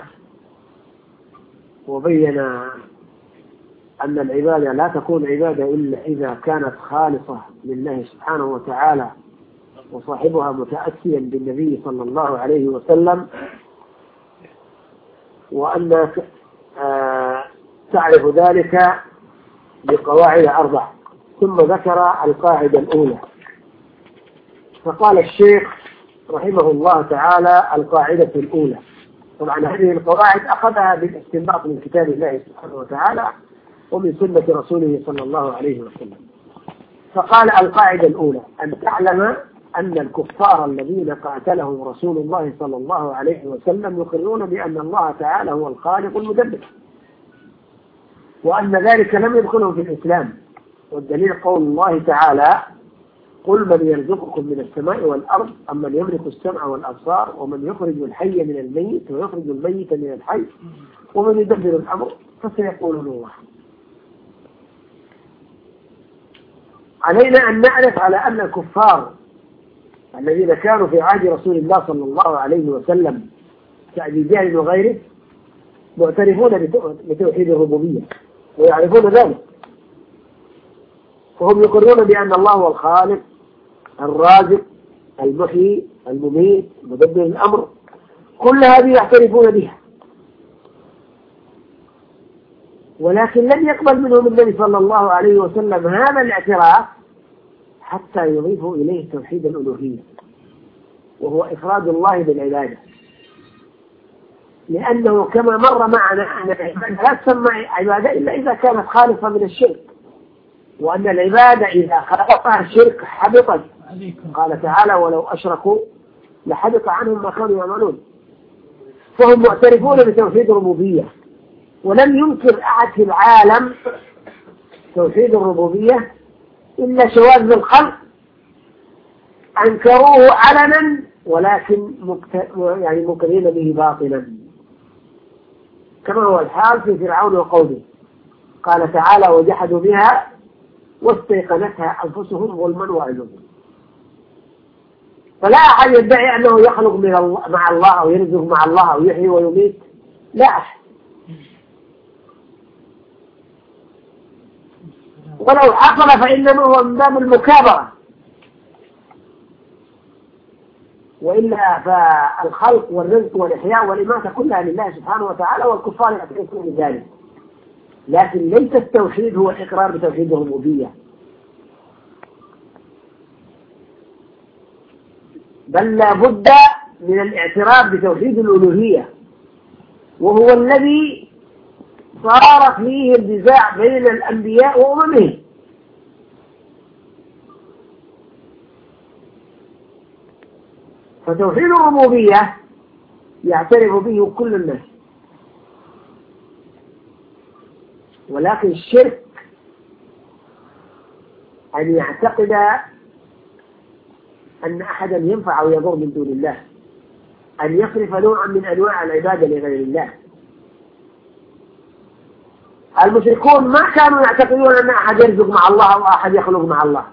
وبين أن العبادة لا تكون عبادة إلا إذا كانت خالصة لله سبحانه وتعالى وصاحبها متأسيا بالنبي صلى الله عليه وسلم، وأنك آه تعرف ذلك بقواعد أربع، ثم ذكر القاعدة الأولى. فقال الشيخ رحمه الله تعالى: القاعدة الأولى طبعا هذه القواعد أخذها بالاستنباط من كتاب الله سبحانه وتعالى ومن سنة رسوله صلى الله عليه وسلم. فقال القاعدة الأولى أن تعلم أن الكفار الذين قاتلهم رسول الله صلى الله عليه وسلم يقرون بأن الله تعالى هو الخالق المدبر، وأن ذلك لم يدخلهم في الإسلام. والدليل قول الله تعالى: قل من يرزقكم من السماء والأرض أم من يملك السمع والأبصار ومن يخرج الحي من الميت ويخرج الميت من الحي ومن يدبر الأمر فسيقولون الله. علينا أن نعرف على أن الكفار الذين كانوا في عهد رسول الله صلى الله عليه وسلم كأبي جهل وغيره معترفون بتوحيد الربوبية ويعرفون ذلك، فهم يقرون بأن الله هو الخالق الرازق المحيي المميت مدبر الأمر، كل هذه يعترفون بها، ولكن لم يقبل منهم النبي صلى الله عليه وسلم هذا الاعتراف حتى يضيفوا إليه توحيد الألوهية، وهو إفراد الله بالعبادة. لأنه كما مر معنا أن العبادة لا تسمى عبادة إلا إذا كانت خالصة من الشرك، وأن العبادة إذا خلقها الشرك حبطت. قال تعالى: ولو أشركوا لحبط عنهم ما كانوا يعملون. فهم معترفون بتوحيد الربوبية، ولم ينكر أحد في العالم توحيد الربوبية إلا شواذ الخلق أنكروه علنا، ولكن مكت... يعني مكرين به باطلا، كما هو الحال في فرعون وقومه. قال تعالى: وجحدوا بها واستيقنتها أنفسهم ظلما وعلوا. فلا أحد يدعي أنه يخلق من الله مع الله أو يرزق مع الله أو يحيي ويميت، لا أحد. ولو حصل فإنما هو من باب المكابرة، وإلا فالخلق والرزق والإحياء والإماتة كلها لله سبحانه وتعالى، والكفار يعترفون بذلك. لكن ليس التوحيد هو الإقرار بتوحيد الربوبية، بل لا بد من الاعتراف بتوحيد الألوهية، وهو الذي صار فيه النزاع بين الأنبياء وأممهم. فتوحيد الربوبية يعترف به كل الناس، ولكن الشرك أن يعتقد أن أحدا ينفع أو يضر من دون الله، أن يصرف نوعا من أنواع العبادة لغير الله. المشركون ما كانوا يعتقدون أن أحد يرزق مع الله أو أحد يخلق مع الله،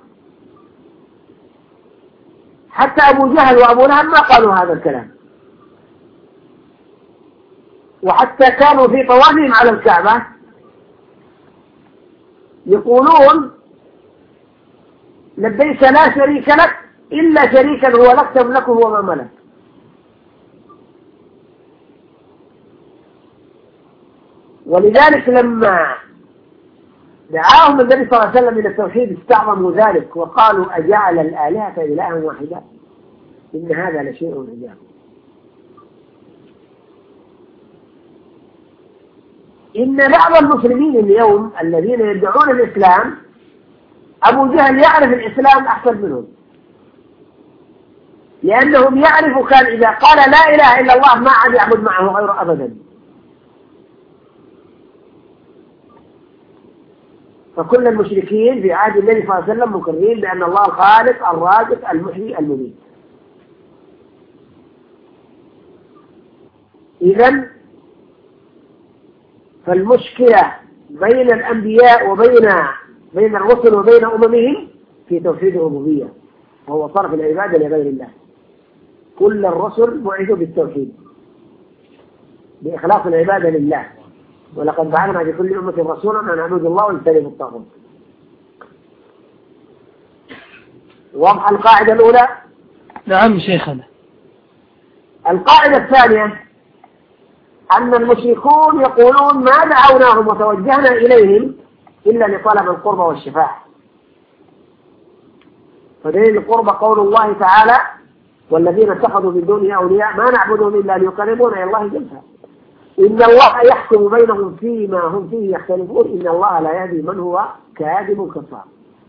حتى أبو جهل وأبو لهب ما قالوا هذا الكلام، وحتى كانوا في طوافهم على الكعبة يقولون: لبيك لا شريك لك إلا شريكا هو لك تملكه وما ملك. ولذلك لما دعاهم النبي صلى الله عليه وسلم إلى التوحيد استعظموا ذلك وقالوا: أجعل الآلهة إلها واحدا إن هذا لشيء عجاب. إن بعض المسلمين اليوم الذين يدعون الإسلام أبو جهل يعرف الإسلام أحسن منهم، لأنهم يعرفوا كان إذا قال لا إله إلا الله ما عاد يعبد معه غيره أبدا. فكل المشركين في عهد النبي صلى الله عليه وسلم مقرين بأن الله الخالق الرازق المحيي المميت. إذن فالمشكلة بين الأنبياء وبين بين الرسل وبين أممهم في توحيد الربوبية، وهو صرف العبادة لغير الله. كل الرسل بعثوا بالتوحيد بإخلاص العبادة لله، ولقد بعثنا في كل أمة رسولا أن نعبد الله ونجتنب الطاغوت. واضحة القاعدة الأولى؟ نعم شيخنا. القاعدة الثانية أن المشركون يقولون: ما دعوناهم وتوجهنا إليهم إلا لطلب القربة والشفاعة. فدليل القربة قول الله تعالى: والذين اتخذوا من دونه أولياء ما نعبدهم إلا ليقربونا إلى الله زلفى إن الله يحكم بينهم فيما هم فيه يختلفون إن الله لا يهدي من هو كاذب كفار.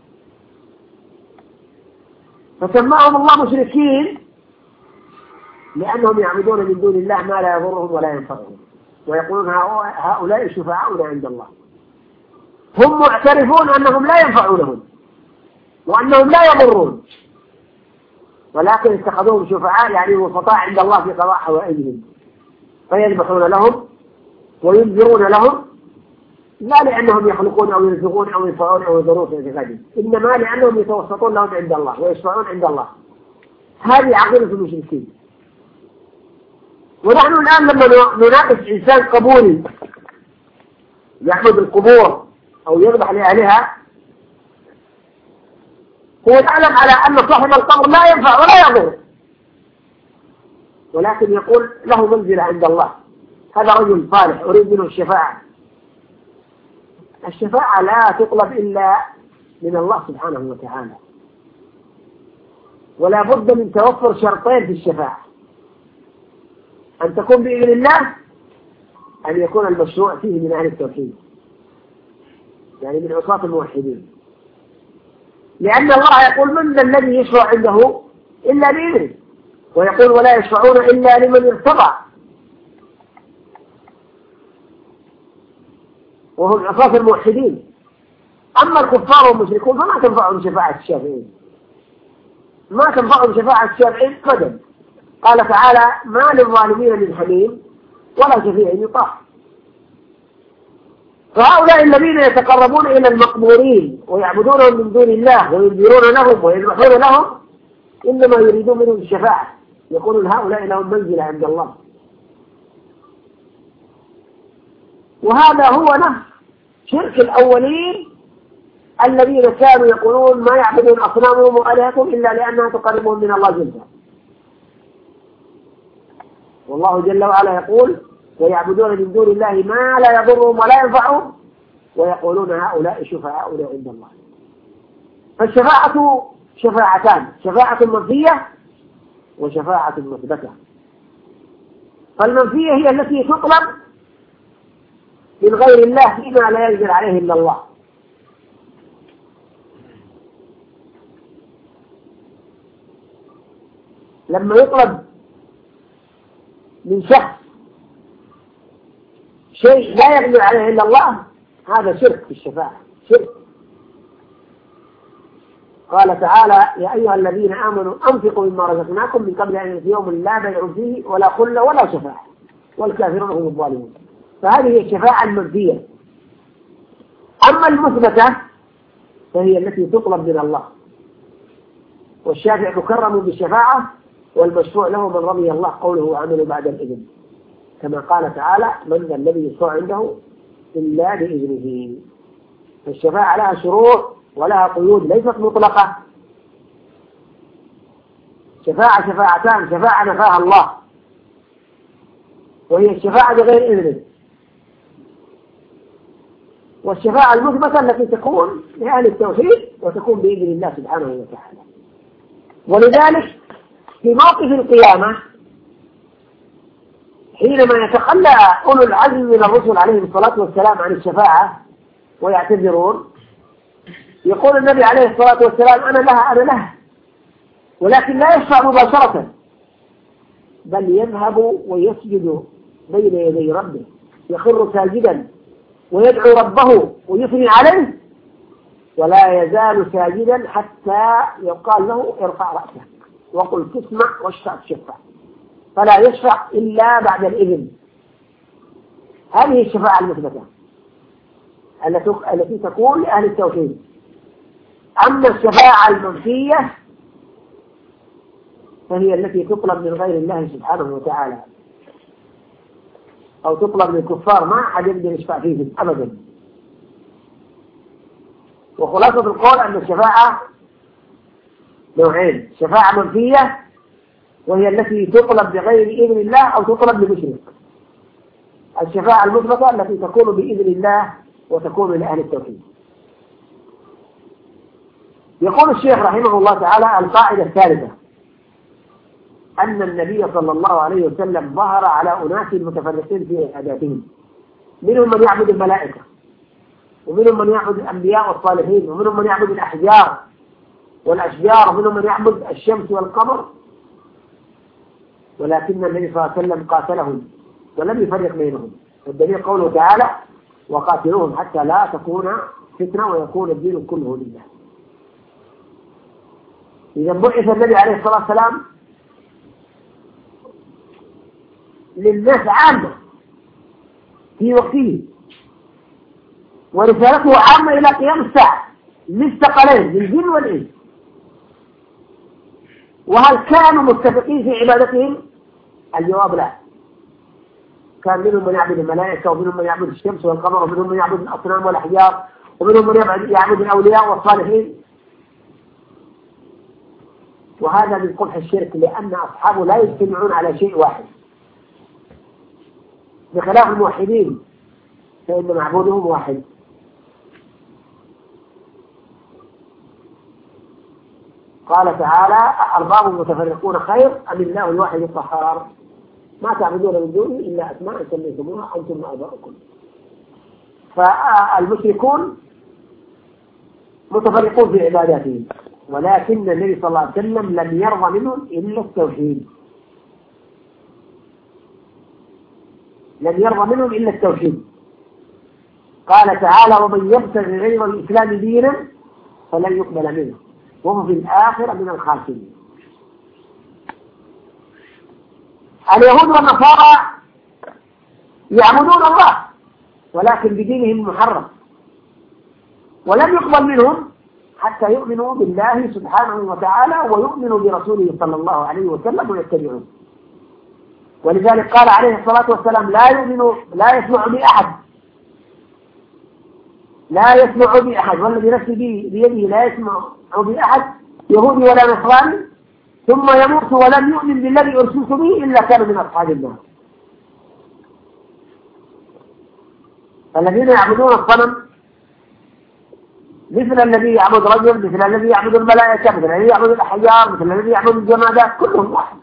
فسماهم الله مشركين لأنهم يعبدون من دون الله ما لا يضرهم ولا ينفعهم ويقولون هؤلاء شفعاؤنا عند الله. هم معترفون أنهم لا ينفعونهم وأنهم لا يضرون ولكن اتخذوهم شفعاء يعني وسطاء عند الله في قضاء حوائجهم فيذبحون لهم وينذرون لهم لا لأنهم يخلقون أو يرزقون أو ينفعون أو يضرون في اعتقادهم إنما لأنهم يتوسطون لهم عند الله ويشفعون عند الله. هذه عقيدة المشركين. ونحن الآن لما نناقش إنسان قبوري يعبد القبور أو يذبح لأهلها هو يعلم على أن صاحب القبر لا ينفع ولا يضر ولكن يقول له منزلة عند الله هذا رجل صالح أريد منه الشفاعة. الشفاعة لا تطلب إلا من الله سبحانه وتعالى ولا بد من توفر شرطين في الشفاعة أن تكون بإذن الله أن يكون المشروع فيه من أهل التوحيد يعني من عصاة الموحدين لأن الله يقول من ذا الذي يشفع عنده إلا بإذنه ويقول ولا يشفعون إلا لمن ارتضى وهم عصاة الموحدين. أما الكفار والمشركون فما تنفعهم شفاعة الشافعين ما تنفعهم شفاعة الشافعين أبدا. قال تعالى ما للظالمين من حميم ولا شفيع يطاع. فهؤلاء الذين يتقربون إلى المقبورين ويعبدونهم من دون الله وينذرون لهم ويذبحون لهم إنما يريدون منهم الشفاعة يقولون هؤلاء لهم منزلة عند الله. وهذا هو نفس شرك الأولين الذين كانوا يقولون ما يعبدون أصنامهم وآلهتهم إلا لأنها تقربهم من الله زلفى. والله جل وعلا يقول ويعبدون من دون الله ما لا يضرهم ولا ينفعهم ويقولون هؤلاء شفعاؤنا عند الله. فالشفاعة شفاعتان شفاعة منفية وشفاعة مثبتة. فالمنفية هي التي تطلب من غير الله فيما لا يقدر عليه إلا الله. لما يطلب من شخص شيء لا يقدر عليه إلا الله هذا شرك في الشفاعة شرك. قال تعالى يا أيها الذين آمنوا أنفقوا مما رزقناكم من قبل أن يأتي يوم لا بيع فيه ولا خلة ولا شفاعة والكافرون هم الظالمون. فهذه هي الشفاعة المنفية. أما المثبتة فهي التي تطلب من الله والشافع مكرم بالشفاعة والمشروع له من رضي الله قوله وعمله بعد الإذن كما قال تعالى من ذا الذي يشفع عنده إلا بإذنه. فالشفاعة لها شروط ولها قيود ليست مطلقة. شفاعة شفاعتان شفاعة نفاها الله وهي الشفاعة بغير إذنه والشفاعة المثبتة التي تكون لأهل التوحيد وتكون بإذن الله سبحانه وتعالى. ولذلك في موقف القيامة حينما يتخلى أولو العزم من الرسل عليهم الصلاة والسلام عن الشفاعة ويعتذرون يقول النبي عليه الصلاة والسلام أنا لها أنا لها ولكن لا يشفع مباشرة بل يذهب ويسجد بين يدي ربه يخر ساجدا ويدعو ربه ويثني عليه ولا يزال ساجدا حتى يقال له ارفع رأسك وقل تسمع واشفع تشفع فلا يشفع إلا بعد الإذن. هذه الشفاعة المثبتة التي تكون لأهل التوحيد. أما الشفاعة المنفية فهي التي تطلب من غير الله سبحانه وتعالى أو تطلب من الكفار ما أحد يقدر يشفع فيهم أبدا. وخلاصة القول أن الشفاعة نوعين شفاعة منفية وهي التي تطلب بغير إذن الله أو تطلب لمشرك. الشفاعة المثبتة التي تكون بإذن الله وتكون لأهل التوحيد. يقول الشيخ رحمه الله تعالى القاعدة الثالثة أن النبي صلى الله عليه وسلم ظهر على أناس متفرقين في عباداتهم، منهم من يعبد الملائكة، ومنهم من يعبد الأنبياء والصالحين، ومنهم من يعبد الأحجار والأشجار، ومنهم من يعبد الشمس والقمر، ولكن النبي صلى الله عليه وسلم قاتلهم ولم يفرق بينهم. والدليل قوله تعالى: وقاتلوهم حتى لا تكون فتنة ويكون الدين كله لله. إذا بعث النبي عليه الصلاة والسلام للناس عامة في وقته، ورسالته عامة إلى قيام الساعة للثقلين للجن والإنس. وهل كانوا متفقين في عبادتهم؟ الجواب لا. كان منهم من يعبد الملائكة، ومنهم من يعبد الشمس والقمر، ومنهم من يعبد الأصنام والأحجار، ومنهم من يعبد الأولياء والصالحين. وهذا من قبح الشرك، لأن أصحابه لا يجتمعون على شيء واحد، بخلاف الموحدين فإن معبودهم واحد. قال تعالى: أأرباب متفرقون خير أم الله الواحد القهار ما تعبدون من دونه إلا أسماء سميتموها أنتم وآباؤكم. فالمشركون متفرقون في عباداتهم، ولكن النبي صلى الله عليه وسلم لم يرضى منهم إلا التوحيد، لم يرضى منهم إلا التوحيد. قال تعالى: ومن يبتغي غير الإسلام دينا فلن يقبل منه وهو في الآخرة من الخاسرين. اليهود والنصارى يعبدون الله ولكن بدينهم المحرم، ولم يقبل منهم حتى يؤمنوا بالله سبحانه وتعالى ويؤمنوا برسوله صلى الله عليه وسلم ويتبعون. ولذلك قال عليه الصلاة والسلام: لا يؤمن لا يسمع بأحد لا يسمع بأحد والذي نفسي بيده لا يسمع بأحد يهودي ولا نصراني ثم يموت ولم يؤمن بالذي أرسلت به إلا كان من أصحاب النار. الذين يعبدون الصنم مثل الذي يعبد رجل، مثل الذي يعبد الملائكة، مثل الذي يعبد الأحجار، مثل الذي يعبد الجمادات، كلهم واحد.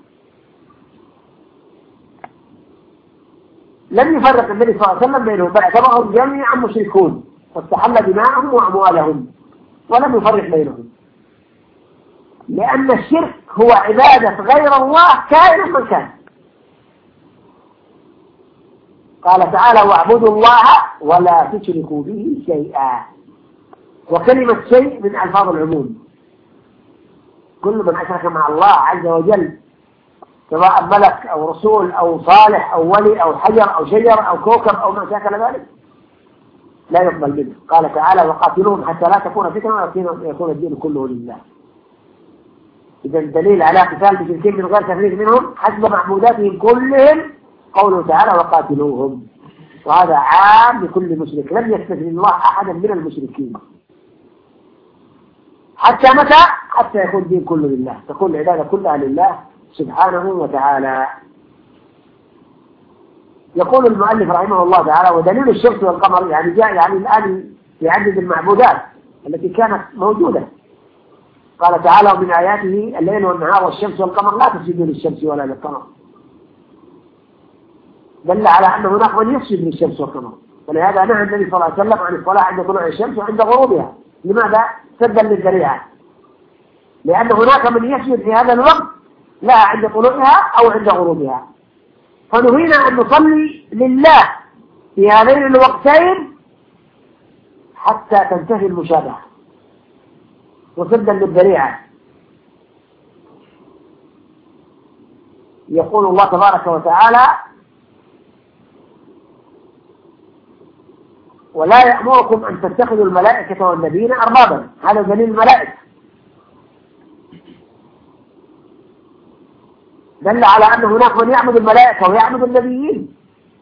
لم يفرق النبي صلى الله عليه وسلم بينهم، بل اعتبرهم جميعا مشركون واستحل دماءهم وأموالهم ولم يفرق بينهم، لأن الشرك هو عبادة غير الله كائنا من كان. قال تعالى: واعبدوا الله ولا تشركوا به شيئا. وكلمة شيء من ألفاظ العموم، كل من أشرك مع الله عز وجل سواء ملك أو رسول أو صالح أو ولي أو حجر أو شجر أو كوكب أو ما شاكل ذلك لا يقبل منه. قال تعالى: وقاتلوهم حتى لا تكون فتنة ويكون الدين كله لله. إذا الدليل على قتال المشركين من غير تفريق منهم حسب معبوداتهم كلهم قوله تعالى: وقاتلوهم. وهذا عام لكل مشرك، لم يستثني الله أحدا من المشركين. حتى متى؟ حتى يكون الدين كله لله، تكون العبادة كلها لله سبحانه وتعالى. يقول المؤلف رحمه الله تعالى: ودليل الشمس والقمر، يعني جاء يعني الآن يعدد المعبودات التي كانت موجودة. قال تعالى: ومن آياته الليل والنهار والشمس والقمر لا تسجدوا للشمس ولا للقمر. دل على أن هناك من يسجد للشمس والقمر، ولهذا نهى النبي صلى الله عليه وسلم عن الصلاة عند طلوع الشمس وعند غروبها. لماذا؟ سدا للذريعة، لأن هناك من يسجد في هذا الوقت لا عند طلوعها أو عند غروبها، فنهينا أن نصلي لله في هذين الوقتين حتى تنتهي المشابهة وسدا للذريعة. يقول الله تبارك وتعالى: ولا يأمركم أن تتخذوا الملائكة والنبيين أربابا. هذا دليل الملائكة، دل على أن هناك من يعبد الملائكة ويعبد النبيين.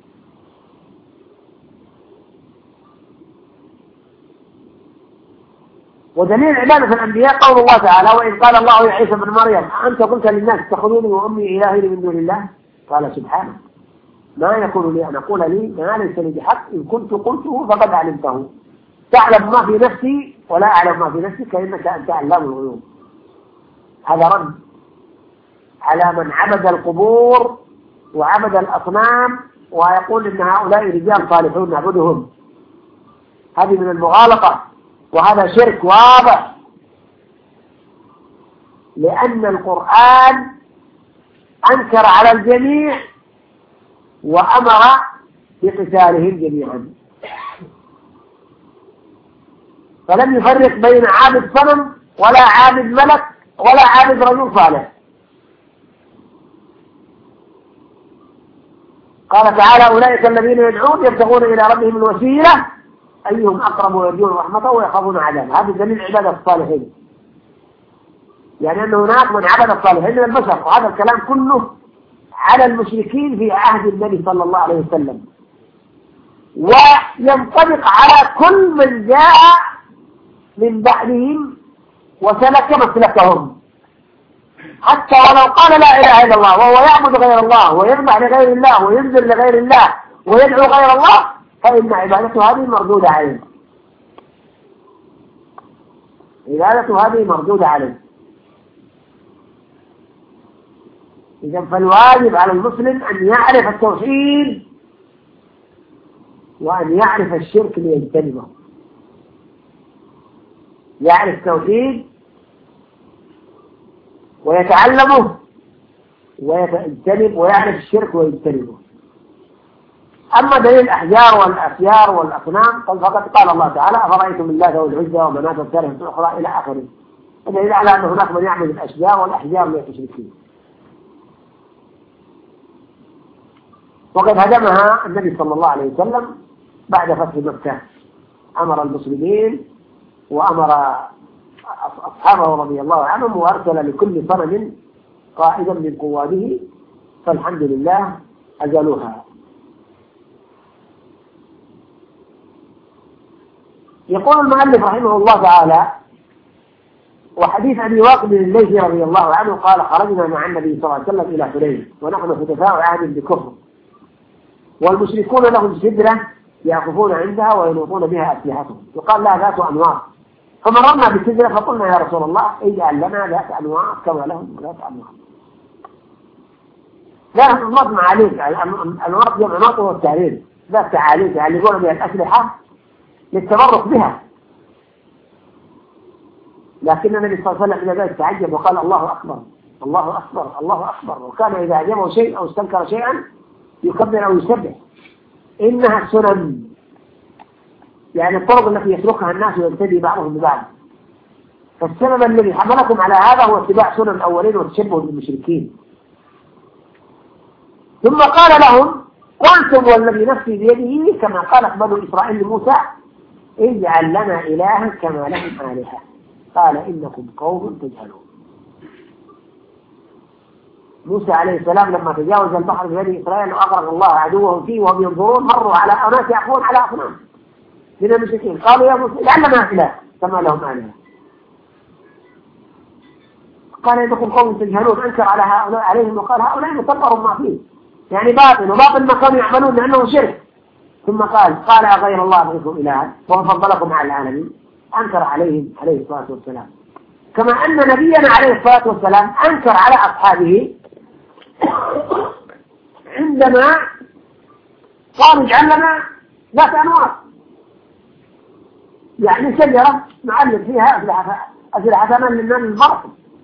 ودليل عبادة الأنبياء قول الله تعالى: وإذ قال الله يا عيسى بن مريم أنت قلت للناس اتخذوني وأمي إلهين من دون الله؟ قال سبحانه: ما يكون لي أن أقول لي ما ليس لي بحق، إن كنت قلته فقد علمته، تعلم ما في نفسي ولا أعلم ما في نفسك إنك أنت علام الغيوب. هذا رد على من عبد القبور وعبد الأصنام ويقول إن هؤلاء رجال صالحون نعبدهم. هذه من المغالطة، وهذا شرك واضح، لأن القرآن أنكر على الجميع وأمر بقتالهم جميعا، فلم يفرق بين عابد صنم ولا عابد ملك ولا عابد رجل صالح. قال تعالى: أولئك الذين يدعون يبتغون إلى ربهم الوسيلة أيهم أقرب ويرجون رحمته ويخافون عذابه. هذا دليل عبادة الصالحين، يعني أن هناك من عبد الصالحين من البشر، وهذا الكلام كله على المشركين في عهد النبي صلى الله عليه وسلم، وينطبق على كل من جاء من بعدهم وسلك مسلكهم، حتى ولو قال لا إله إلا الله وهو يعبد غير الله ويذبح لغير الله وينزل لغير الله ويدعو غير الله، فإن عبادته هذه مردودة عليه. عبادته هذه مردودة عليه. إذا فالواجب على المسلم أن يعرف التوحيد وأن يعرف الشرك ليجتنبه. يعرف التوحيد ويتعلمه ويتجنب، ويعرف الشرك ويجتنبه. أما دليل الأحجار والأسيار والأصنام فقد قال الله تعالى: أفرأيتم اللات والعزى ومناة الثالثة الأخرى إلى آخره. دليل على أن هناك من يعبد الأشجار والأحجار من المشركين. وقد هدمها النبي صلى الله عليه وسلم بعد فتح مكة، أمر المسلمين وأمر أصحابه رضي الله عنهم، وأرسل لكل صنم قائدا من قواده، فالحمد لله أزالوها. يقول المؤلف رحمه الله تعالى: وحديث أبي واقد الليثي رضي الله عنه قال: خرجنا مع النبي صلى الله عليه وسلم إلى حنين ونحن فتفاء عهد بكفر، والمشركون لهم سدرة يعكفون عندها وينوطون بها أسلحتهم، يقال لها ذات أنوار، فمررنا بالسدرة فقلنا: يا رسول الله اجعل لنا ذات أنوار كما لهم ذات أنوار. لا نطمع عليك، الأنوار جمع ناطر والتعليل، ذات تعاليل يعلقون بها الأسلحة للتبرك بها. لكن النبي صلى الله عليه وسلم إلى ذلك تعجب وقال: الله أكبر الله أكبر الله أكبر. وكان إذا أعجبه شيء أو استنكر شيئا يكبر أو يسبح. إنها السنن، يعني الطرق التي يسلكها الناس ويبتدي بعضهم ببعض. فالسبب الذي حملكم على هذا هو اتباع سنن الأولين والتشبه بالمشركين. ثم قال لهم: قلتم والذي نفسي بيده كما قالت بنو إسرائيل لموسى: اجعل لنا إلها كما لهم آلهة، قال إنكم قوم تجهلون. موسى عليه السلام لما تجاوز البحر ببني إسرائيل وأغرق الله عدوهم فيه وهم ينظرون، مروا على أناس يعكفون على أصنام من المشركين، قالوا: يا موسى اجعل لنا إله كما لهم آلهة، قال إنكم قوم تجهلون. أنكر على هؤلاء عليهم وقال: هؤلاء مصبر ما فيه، يعني باطل، وباطل ما كانوا يعملون لأنه شرك. ثم قال: قال أغير الله أبغيكم إلها وهو فضلكم على العالمين. أنكر عليهم عليه الصلاة والسلام، كما أن نبينا عليه الصلاة والسلام أنكر على أصحابه عندما قالوا: اجعل لنا ذات أنوار، يعني شجرة نعلق فيها أسلحة من من البرق.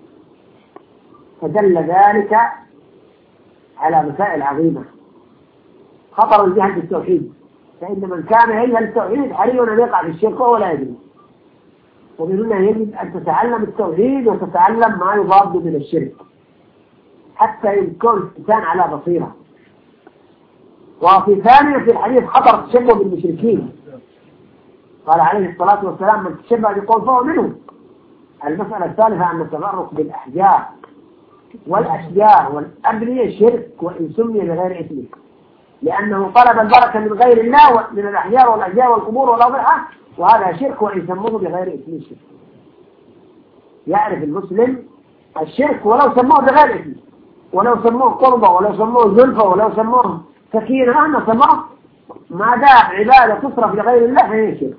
فدل ذلك على مسائل عظيمة، خطر الجهل بالتوحيد، فإن من كان يجهل التوحيد حري أن يقع في الشرك وهو لا يدري. ومن هنا يجب أن تتعلم التوحيد وتتعلم ما يضاد من الشرك حتى يكون الإنسان على بصيرة. وفي ثانية في الحديث خطر التشبه بالمشركين، قال عليه الصلاة والسلام: من تشبه بقوم فهو منه. المسألة الثالثة أن التبرك بالأحجار والأشجار والأبنية شرك، وإن سمي بغير اسمه، لأنه طلب البركة من غير الله من الأحجار والأشجار والقبور والأضرحة، وهذا شرك وإن سموه بغير اسمه الشرك. يعرف المسلم الشرك ولو سموه بغير اسمه، ولو سموه قربة ولو سموه زلفة ولو سموه سكينة، أما سموه ما دام عبادة تصرف لغير الله فهي شرك.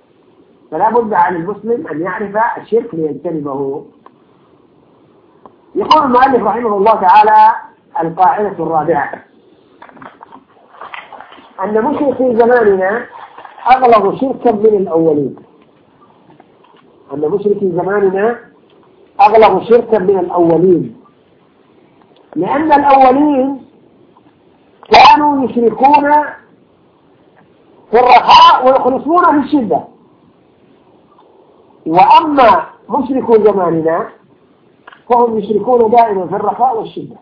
فلا بد على المسلم أن يعرف الشرك ليجتنبه. يقول المؤلف رحمه الله تعالى القاعدة الرابعة أن مشركي زماننا أغلظ شركا من الأولين. أن مشركي زماننا أغلظ شركا من الأولين، لأن الأولين كانوا يشركون في الرخاء ويخلصون في الشدة، وأما مشركو زماننا فهم يشركون دائما في الرخاء والشدة.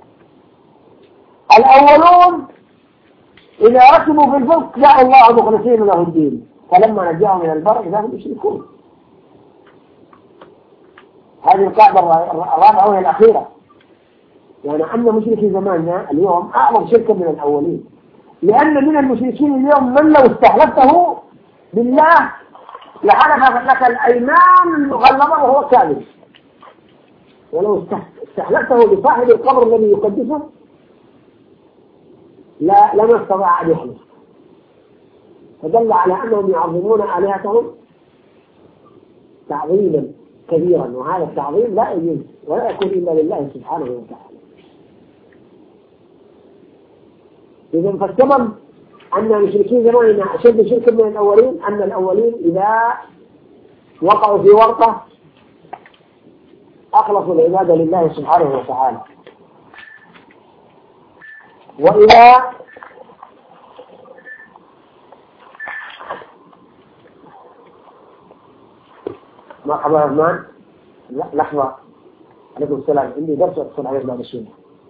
الأولون إذا ركبوا في الفلك دعوا الله مخلصين له الدين، فلما نجاهم من البر إذا هم يشركون. هذه القاعدة الرابعة وهي الأخيرة، يعني أن مشركي زماننا اليوم أعظم شركا من الأولين، لأن من المشركين اليوم من لو استحلفته بالله لحلف لك الأيمان المغلظة وهو كاذب، ولو استحلفته بصاحب القبر الذي يقدسه لا لما استطاع أن يحلف. فدل على أنهم يعظمون آلهتهم تعظيما كبيرا، وهذا التعظيم لا يجوز ولا يكون إلا لله سبحانه وتعالى. إذن فالسبب أن المشركين زماننا أشد شركا من الأولين، أن الأولين إذا وقعوا في ورطة أخلصوا العبادة لله سبحانه وتعالى، وإذا مرحبا يا رحمن، لحظة عليكم السلام، عندي درس أتصل عليك بعد شوي.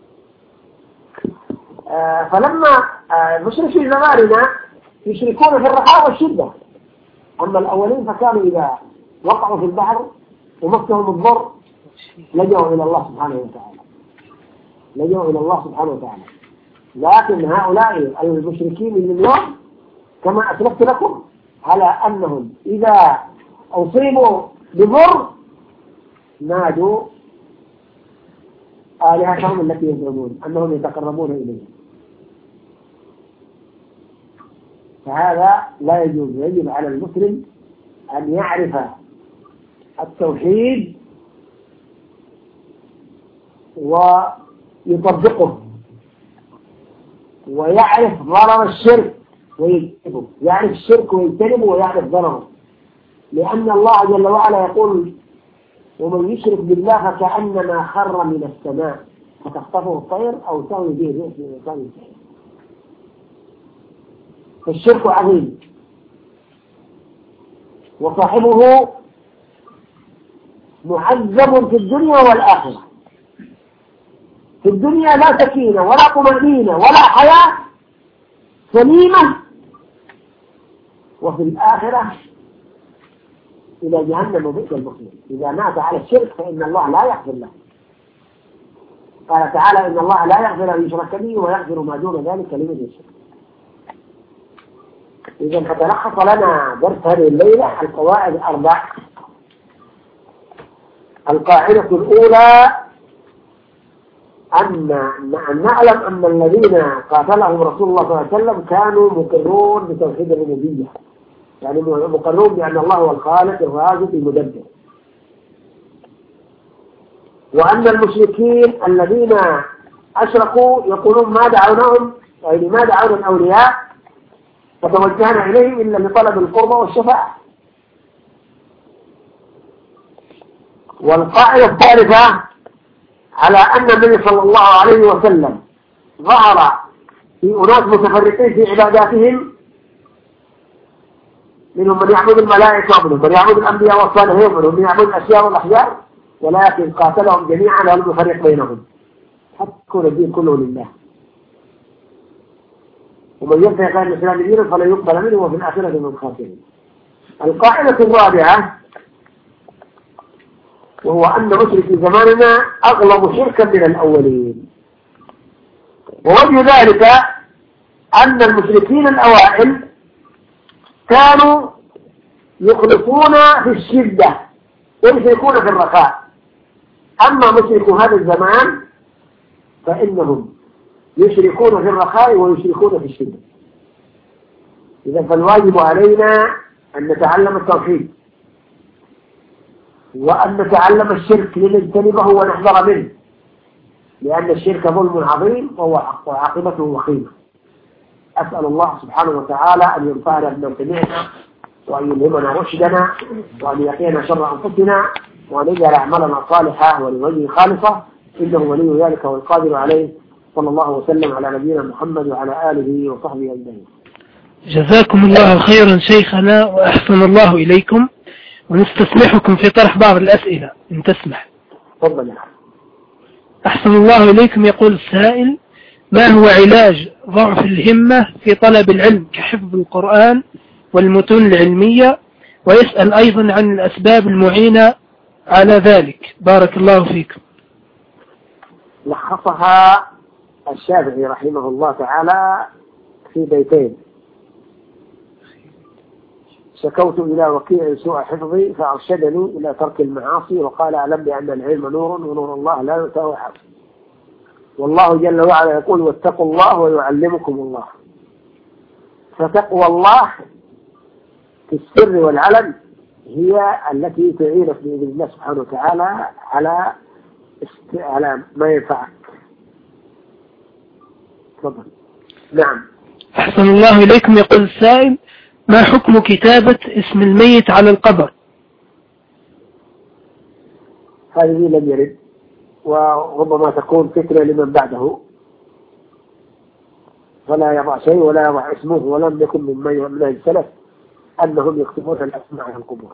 آه فلما آه المشركين زماننا يشركون في الرخاء والشدة، أما الأولين فكانوا إذا وقعوا في البحر ومسهم الضر لجأوا إلى الله سبحانه وتعالى، لجأوا إلى الله سبحانه وتعالى. لكن هؤلاء المشركين من اليوم كما أسلفت لكم على أنهم إذا أصيبوا بضر نادوا آلهتهم التي يزعمون أنهم يتقربون إليه، فهذا لا يجوز. يجب على المسلم أن يعرف التوحيد ويطبقه، ويعرف ضرر الشرك ويجتنبه، يعرف الشرك ويجتنبه ويعرف ضرره، لأن الله جل وعلا يقول ومن يشرك بالله فكأنما خر من السماء فتخطفه الطير أو تهوي به الريح في مكان سحيق. فالشرك عظيم وصاحبه معذب في الدنيا والآخرة. في الدنيا لا سكينة ولا طمأنينة ولا حياة سليمة، وفي الآخرة إلى جهنم وبئس المصير. إذا مات على الشرك فإن الله لا يغفر له. قال تعالى إن الله لا يغفر أن يشرك به ويغفر ما دون ذلك لمن يشاء. إذا فتلخص لنا درس هذه الليلة القواعد الأربع. القاعدة الأولى أن نعلم أن الذين قاتلهم رسول الله صلى الله عليه وسلم كانوا مقرون بتوحيد الربوبية، يعني مقرون بأن الله هو الخالق الرازق المدبر، وأن المشركين الذين أشركوا يقولون ما دعوناهم يعني ما دعونا الأولياء فتوجهنا إليهم إلا لطلب القربى والشفاعة. والقاعدة الثالثة على أن النبي صلى الله عليه وسلم ظهر في أناس متفرقين في عباداتهم، منهم من يعبد الملائكة ومنهم من يعبد الأنبياء والصالحين ومنهم من يعبد الأشياء والأحجار، ولكن قاتلهم جميعا ولم يفرق بينهم حتى يكون الدين كله لله. ومن يبتغي غير الإسلام دينا فلا يقبل منه وفي الآخرة من الخاسرين. القاعدة الرابعة وهو أن مشركي زماننا أغلب شركا من الأولين، ووجه ذلك أن المشركين الأوائل كانوا يخلصون في الشدة ويشركون في الرخاء، أما مشركو هذا الزمان فإنهم يشركون في الرخاء ويشركون في الشدة. إذا فالواجب علينا أن نتعلم التوحيد وأن نتعلم الشرك لنجتنبه ونحذر منه، لأن الشرك ظلم عظيم وعاقبته وخيمة. أسأل الله سبحانه وتعالى أن ينفعنا بما سمعنا، وأن يلهمنا رشدنا، وأن يقينا شر أنفسنا، وأن يجعل أعمالنا صالحة ولوجهه خالصة، إنه ولي ذلك والقادر عليه. صلى الله وسلم على نبينا محمد وعلى آله وصحبه أجمعين. جزاكم الله خيرا شيخنا وأحسن الله إليكم، ونستسمحكم في طرح بعض الأسئلة إن تسمح. تفضل. أحسن الله إليكم. يقول السائل: ما هو علاج ضعف الهمة في طلب العلم كحفظ القرآن والمتون العلمية؟ ويسأل أيضا عن الأسباب المعينة على ذلك. بارك الله فيكم. لخصها الشافعي رحمه الله تعالى في بيتين: شكوت إلى وكيع سوء حفظي فأرشدني إلى ترك المعاصي، وقال أعلم بأن العلم نور ونور الله لا يؤتاه أحد، والله جل وعلا يقول واتقوا الله ويعلمكم الله. فتقوى الله في السر والعلن هي التي تعينك بإذن الله سبحانه وتعالى على على ما ينفعك. تفضل. نعم. أحسن الله إليكم. يقول السائل: ما حكم كتابة اسم الميت على القبر؟ هذه لم يرد، وربما تكون فتنة لمن بعده، فلا يضع شيء ولا يضع اسمه، ولم يكن من من السلف أنهم يكتبون الأسماء على القبور.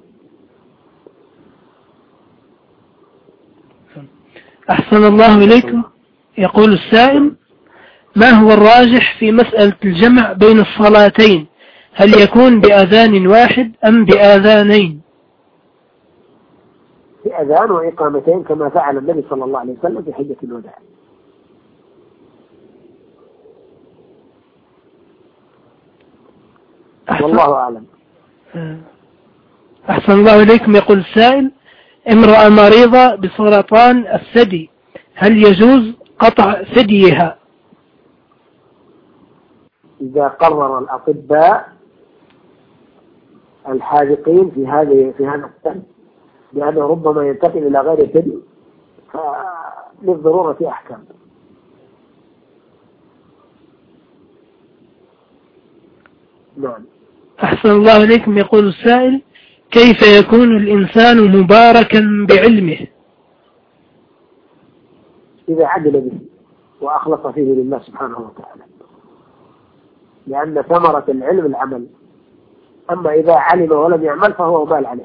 أحسن الله إليكم. يقول السائل: ما هو الراجح في مسألة الجمع بين الصلاتين؟ هل يكون بأذان واحد أم بآذانين؟ بأذان وإقامتين كما فعل النبي صلى الله عليه وسلم في حجة الوداع. والله أعلم. أحسن الله إليكم. يقول السائل: امرأة مريضة بسرطان الثدي، هل يجوز قطع ثديها؟ إذا قرر الأطباء الحاذقين في هذه في هذا السن لأنه ربما ينتقل إلى غير ثدي، فللضرورة أحكام. نعم. أحسن الله إليكم. يقول السائل: كيف يكون الإنسان مباركا بعلمه؟ إذا عدل به وأخلص فيه لله سبحانه وتعالى، لأن ثمرة العلم العمل، أما إذا علم ولم يعمل فهو وبال عليه.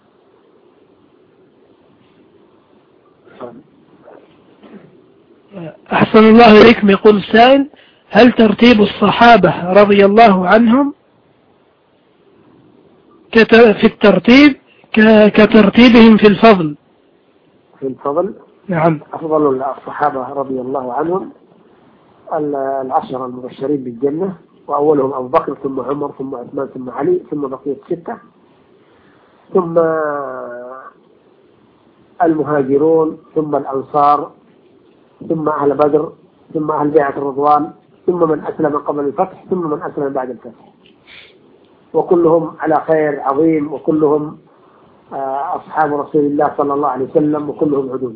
أحسن الله إليكم. يقول السائل: هل ترتيب الصحابة رضي الله عنهم في الترتيب كترتيبهم في الفضل؟ في الفضل؟ نعم. أفضل الصحابة رضي الله عنهم العشرة المبشرين بالجنة، وأولهم أبو بكر ثم عمر ثم عثمان ثم علي ثم بقية ستة، ثم المهاجرون ثم الأنصار ثم أهل بدر ثم أهل بيعة الرضوان ثم من أسلم قبل الفتح ثم من أسلم بعد الفتح، وكلهم على خير عظيم، وكلهم أصحاب رسول الله صلى الله عليه وسلم، وكلهم عدول.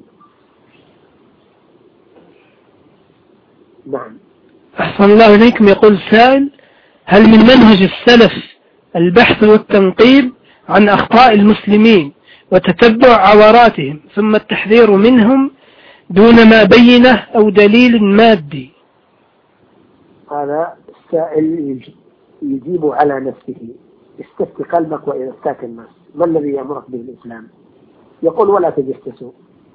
نعم. أحسن الله إليكم. يقول السائل: هل من منهج السلف البحث والتنقيب عن أخطاء المسلمين وتتبع عوراتهم ثم التحذير منهم دون ما بينه أو دليل مادي؟ هذا السائل يجيب على نفسه. استفت قلبك وإذا استاك الناس، ما الذي يأمرك به الإسلام؟ يقول ولا تجسسوا،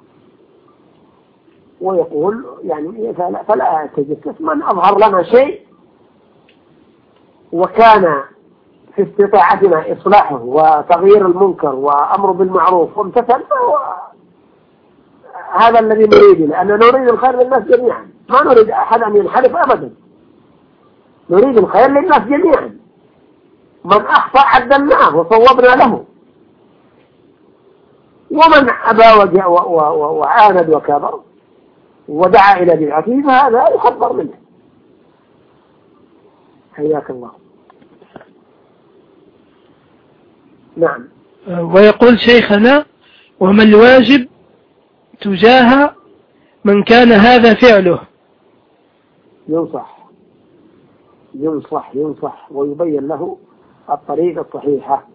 ويقول يعني فلا, فلا تجسس. من أظهر لنا شيء وكان في استطاعتنا إصلاحه وتغيير المنكر وأمر بالمعروف وامتثل، هذا الذي نريد، لأننا نريد الخير للناس جميعا، ما نريد أحد أن ينحرف أبدا، نريد الخير للناس جميعا. من أخطأ عدلناه وصوبنا له، ومن أبى وعاند وكابر ودعا إلى بدعته فهذا يحذر منه. حياك الله. نعم. ويقول شيخنا: وما الواجب تجاه من كان هذا فعله ينصح ينصح ينصح ويبين له الطريقة الصحيحة.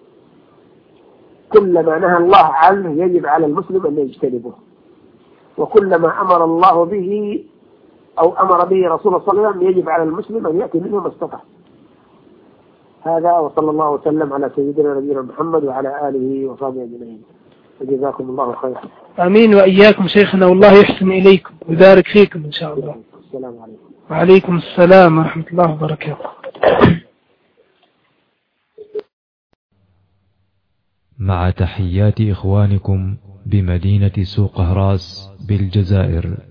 كل ما نهى الله عنه يجب على المسلم أن يجتنبه، وكل ما أمر الله به أو أمر به رسول الله صلى الله عليه وسلم يجب على المسلم أن يأتي منه ما استطاع. هذا وصلى الله وسلم على سيدنا نبينا محمد وعلى آله وصحبه أجمعين، وجزاكم الله خيرا. آمين وإياكم شيخنا، والله يحسن إليكم ويبارك فيكم إن شاء الله. السلام عليكم. وعليكم السلام ورحمة الله وبركاته. مع تحيات إخوانكم بمدينة سوق أهراس بالجزائر.